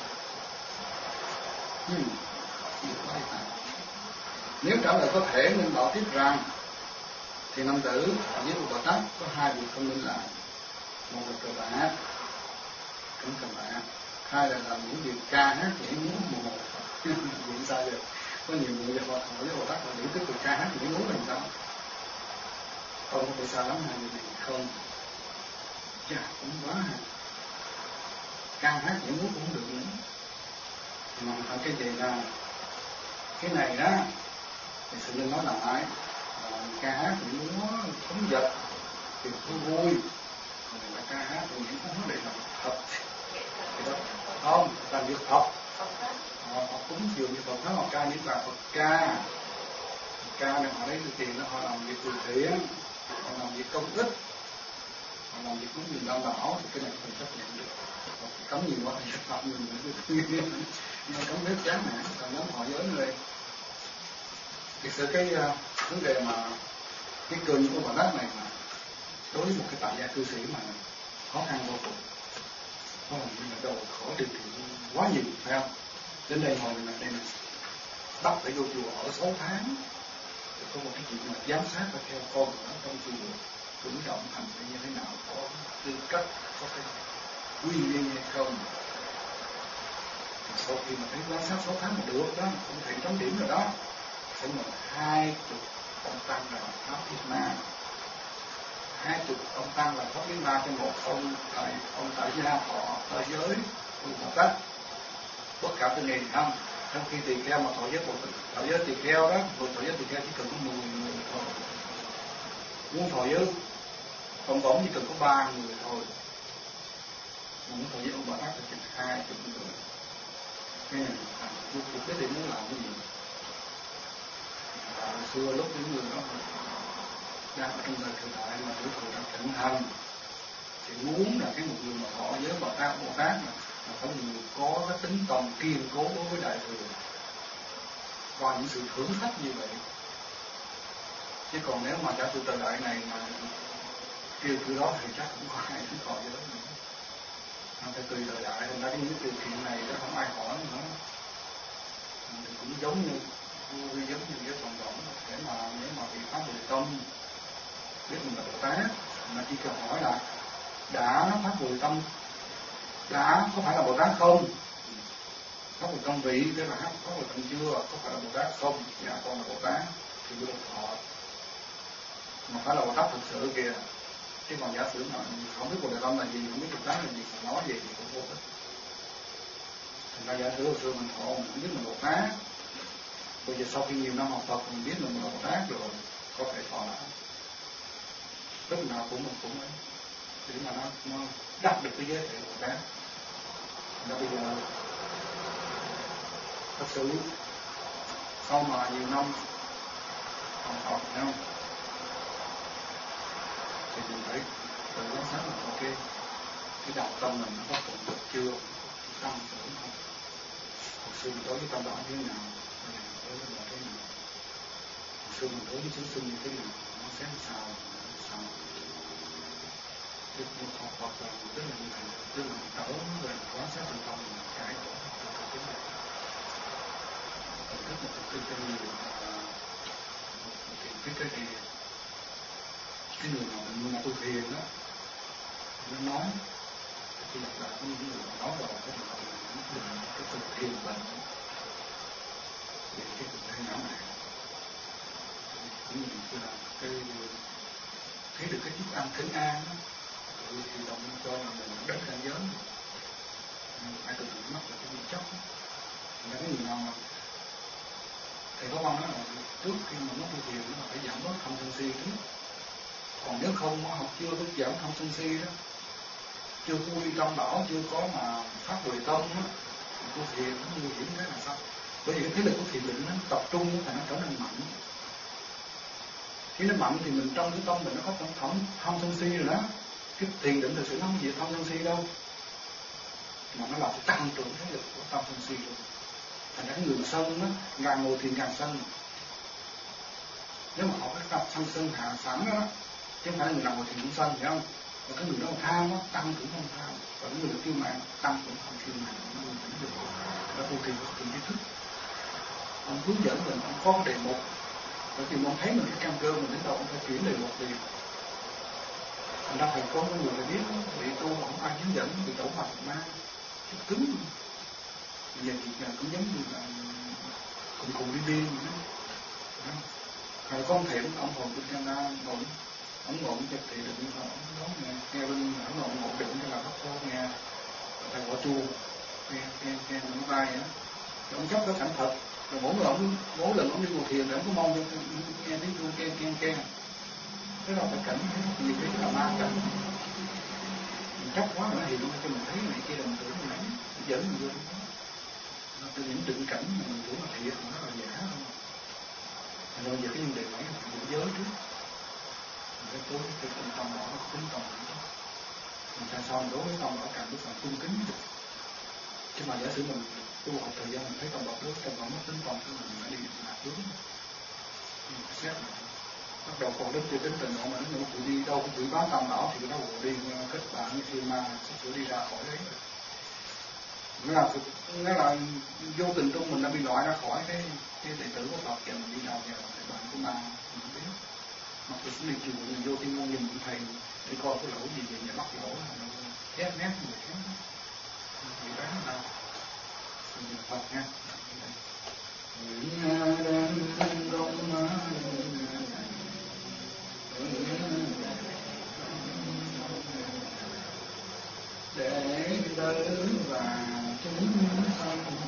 Nếu trả lời có thể nên bảo tiếp rằng thì nam tử với Bồ Tát có 2 việc không nên làm. Một là cờ bạc, cấm cờ bạc. 2 là làm những việc ca hát nhảy múa mùa. Vậy sao vậy? Có nhiều người giờ họ hỏi với Bồ Tát là những cái việc ca hát nhảy múa làm sao? Không có phải sao lắm hai người này không? Chà cũng quá hả? Ca hát nhảy múa cũng được nữa. Mà phải cái gì là cái này đó thì sự nên nói lại ca hát nhảy múa phóng vật thì cũng vui. Còn là ca hát thì những cái vấn đề là thật. Không, làm việc thật. Họ cúng dường như Phật pháp, họ ca những bài Phật ca. Ca này họ lấy được tiền đó, họ làm việc từ thiện, họ làm việc công ích, họ làm việc cúng dường đảm bảo thì cái này không chấp nhận được. Cấm nhiều quá thì chấp nhận mình nó cấm hết chán nản, rồi nhóm họ giới người. Thực sự cái vấn đề mà cái cơn của Bồ Tát này mà đối với một cái tại gia cư sĩ mà khó khăn vô cùng. Nhưng mà đầu khỏi điều kiện quá nhiều, phải không? Đến đây hồi này đây này bắt phải vô chùa ở 6 tháng. Rồi có một cái chuyện mà giám sát và theo con ở trong chùa cử động hành vi như thế nào, có tư cách, có cái quy nguyên hay không. Sau khi mà thấy giám sát 6 tháng mà được đó, không thể chấm điểm rồi đó, sẽ mời 20 ông tăng là Pháp Việt Nam. 20 ông tăng là Pháp Việt Nam cho một ông tại gia họ ở giới Bồ Tát bất cả tư nghề không. Trong khi tỳ kheo mà thọ giới tỳ kheo đó, người thọ giới tỳ kheo chỉ cần có 10 người thôi. Muốn thọ giới ông bổng chỉ cần có 3 người thôi. Muốn thọ giới ông Bồ Tát thì chừng 20 người. Cái này mục đích thì muốn làm cái gì? Hồi xưa lúc những người đó đang ở trong thời thời đại mà tiểu thừa đang thịnh hành thì muốn là cái một người mà thọ giới Bồ Tát mà phải người có cái tính tòng kiên cố đối với đại thừa và những sự thưởng thách như vậy. Chứ còn nếu mà cả từ thời đại này mà kêu kiểu đó thì chắc cũng có ai cũng thọ giới nữa. Nó phải tùy thời đại, thành ra những điều kiện này đó không ai hỏi nữa. Thì cũng giống như cái phần rộng để mà nếu mà bị pháp Bồ Tâm biết mình là Bồ Tát mà chỉ cần hỏi là đã pháp Bồ Tâm đã có phải là Bồ Tát không? Pháp Bồ Tâm vị tức là pháp Bồ Tâm chưa? Có phải là Bồ Tát không? Dạ con là Bồ Tát thì vô được họ. Mà phải là Bồ Tát thực sự kìa. Chứ còn giả sử mà không biết Bồ Tâm là gì, không biết Bồ Tát là gì, mà nói gì thì cũng vô ích. Thành ra giả sử hồi xưa mình không biết mình Bồ Tát. Bây giờ sau khi nhiều năm học Phật mình biết mình là Bồ Tát rồi, có thể thọ lại. Lúc nào cũng mình cũng ấy. Để mà nó đắc được cái giới thể Bồ Tát. Nó bây giờ thật sự sau mà nhiều năm học Phật phải không? Thì mình phải tự giám sát là ok. Cái đạo tâm mình nó có tụng được chưa? Tăng trưởng không? Hồi xưa mình đối với tâm đạo như thế nào? Đối với là thế nào? Hồi xưa mình đối với chúng sinh như thế nào? Nó sẽ làm sao? Cái học Phật là tức là như thế, tức là mình trở về quán sát thành tâm mình cải tổ cái này. Mình rất là thực cho nhiều cái người nào mình là tu thiền đó, nó nói khi đọc lại những người nói rồi cái điều này cái thực thiền bệnh về cái thực thể ngã mạn, cũng như là cái thấy được cái chức năng thính an đó, thì động cho mình đến cảnh giới, ai tự tưởng mất là cái gì chấp, là cái người nào mà thầy có văn nói là trước khi mà nó tu thiền nó phải giảm bớt tham sân si trước, còn nếu không nó học chưa có giảm tham sân si đó, chưa có ly tâm đỏ, chưa có mà phát huệ tâm á, tu thiền nó nguy hiểm thế là sao? Bởi vì cái thế lực của thiền định nó tập trung thì nó trở nên mạnh. Khi nó mạnh thì mình trong cái tâm mình nó có tham sân si rồi đó. Cái thiền định thực sự nó không gì tham sân si đâu, mà nó làm tăng trưởng thế lực của tham sân si rồi. Thành ra cái người sân á, càng ngồi thiền càng sân. Nếu mà họ cái tham sân hạ sẵn đó, chứ không phải người nào ngồi thiền cũng sân, hiểu không? Và cái người đó tham á, tăng trưởng không tham, và cái người đó kiêu mạn tăng trưởng không kiêu mạn, nó mình tỉnh được. Đó tu thiền có thiền ý thức. Ông hướng dẫn mình, ông có đề mục. Bởi vì ông thấy mình cái căn cơ mình đến đâu, ông phải chuyển đề mục liền. Thành ra thầy có người phải biết, bị tu mà không ai hướng dẫn, bị đổ mặt ma, cứng. Giờ việc nào cũng giống như là cùng đi điên vậy đó. Thầy có ông Thiện, ông hồi của Canada, ông ngồi chụp thị định, ông nói nghe bên ông ngồi định cho là bắt cô nghe thầy bỏ chua, nghe nó vai vậy đó. Ông chấp cái cảnh thật, rồi mỗi lần ông đi ngồi thiền, ông có mong nghe tiếng chuông keng. Thế là phải cảnh, nhiều cái là ma cảnh. Mình chấp quá nó hiện cho mình thấy này kia đồng tưởng mình nãy, dẫn mình vô đó. Nó từ những định cảnh mà mình tưởng là thiệt, nó là giả không. Rồi giờ cái vấn đề phải là định giới trước. Mình phải cố cái tâm tâm đó, tính tâm đó. Mình ta sao đối với tâm đó càng lúc càng cung kính được. Chứ mà giả sử mình tu học thời gian mình thấy tâm đó đối với tâm đó nó tính tâm của mình đã đi lạc hướng. Mình phải xét lại. Bắt đầu còn đến chưa tính tình độ mà nó tự đi đâu cũng tự báo tâm đỏ thì nó bộ đi kết bạn với thiên ma sẽ đi ra khỏi đấy. Nghĩa là vô tình trung mình đã bị loại ra khỏi cái đệ tử của Phật và mình đi đầu vào cái bạn của ma mình không biết. Mặc dù xuống đi chùa mình vô thiên môn nhìn thầy để coi cái lỗ gì vậy bắt lỗ khét nét người khác thì bán đâu mình Phật nha. Để tới và chúng sanh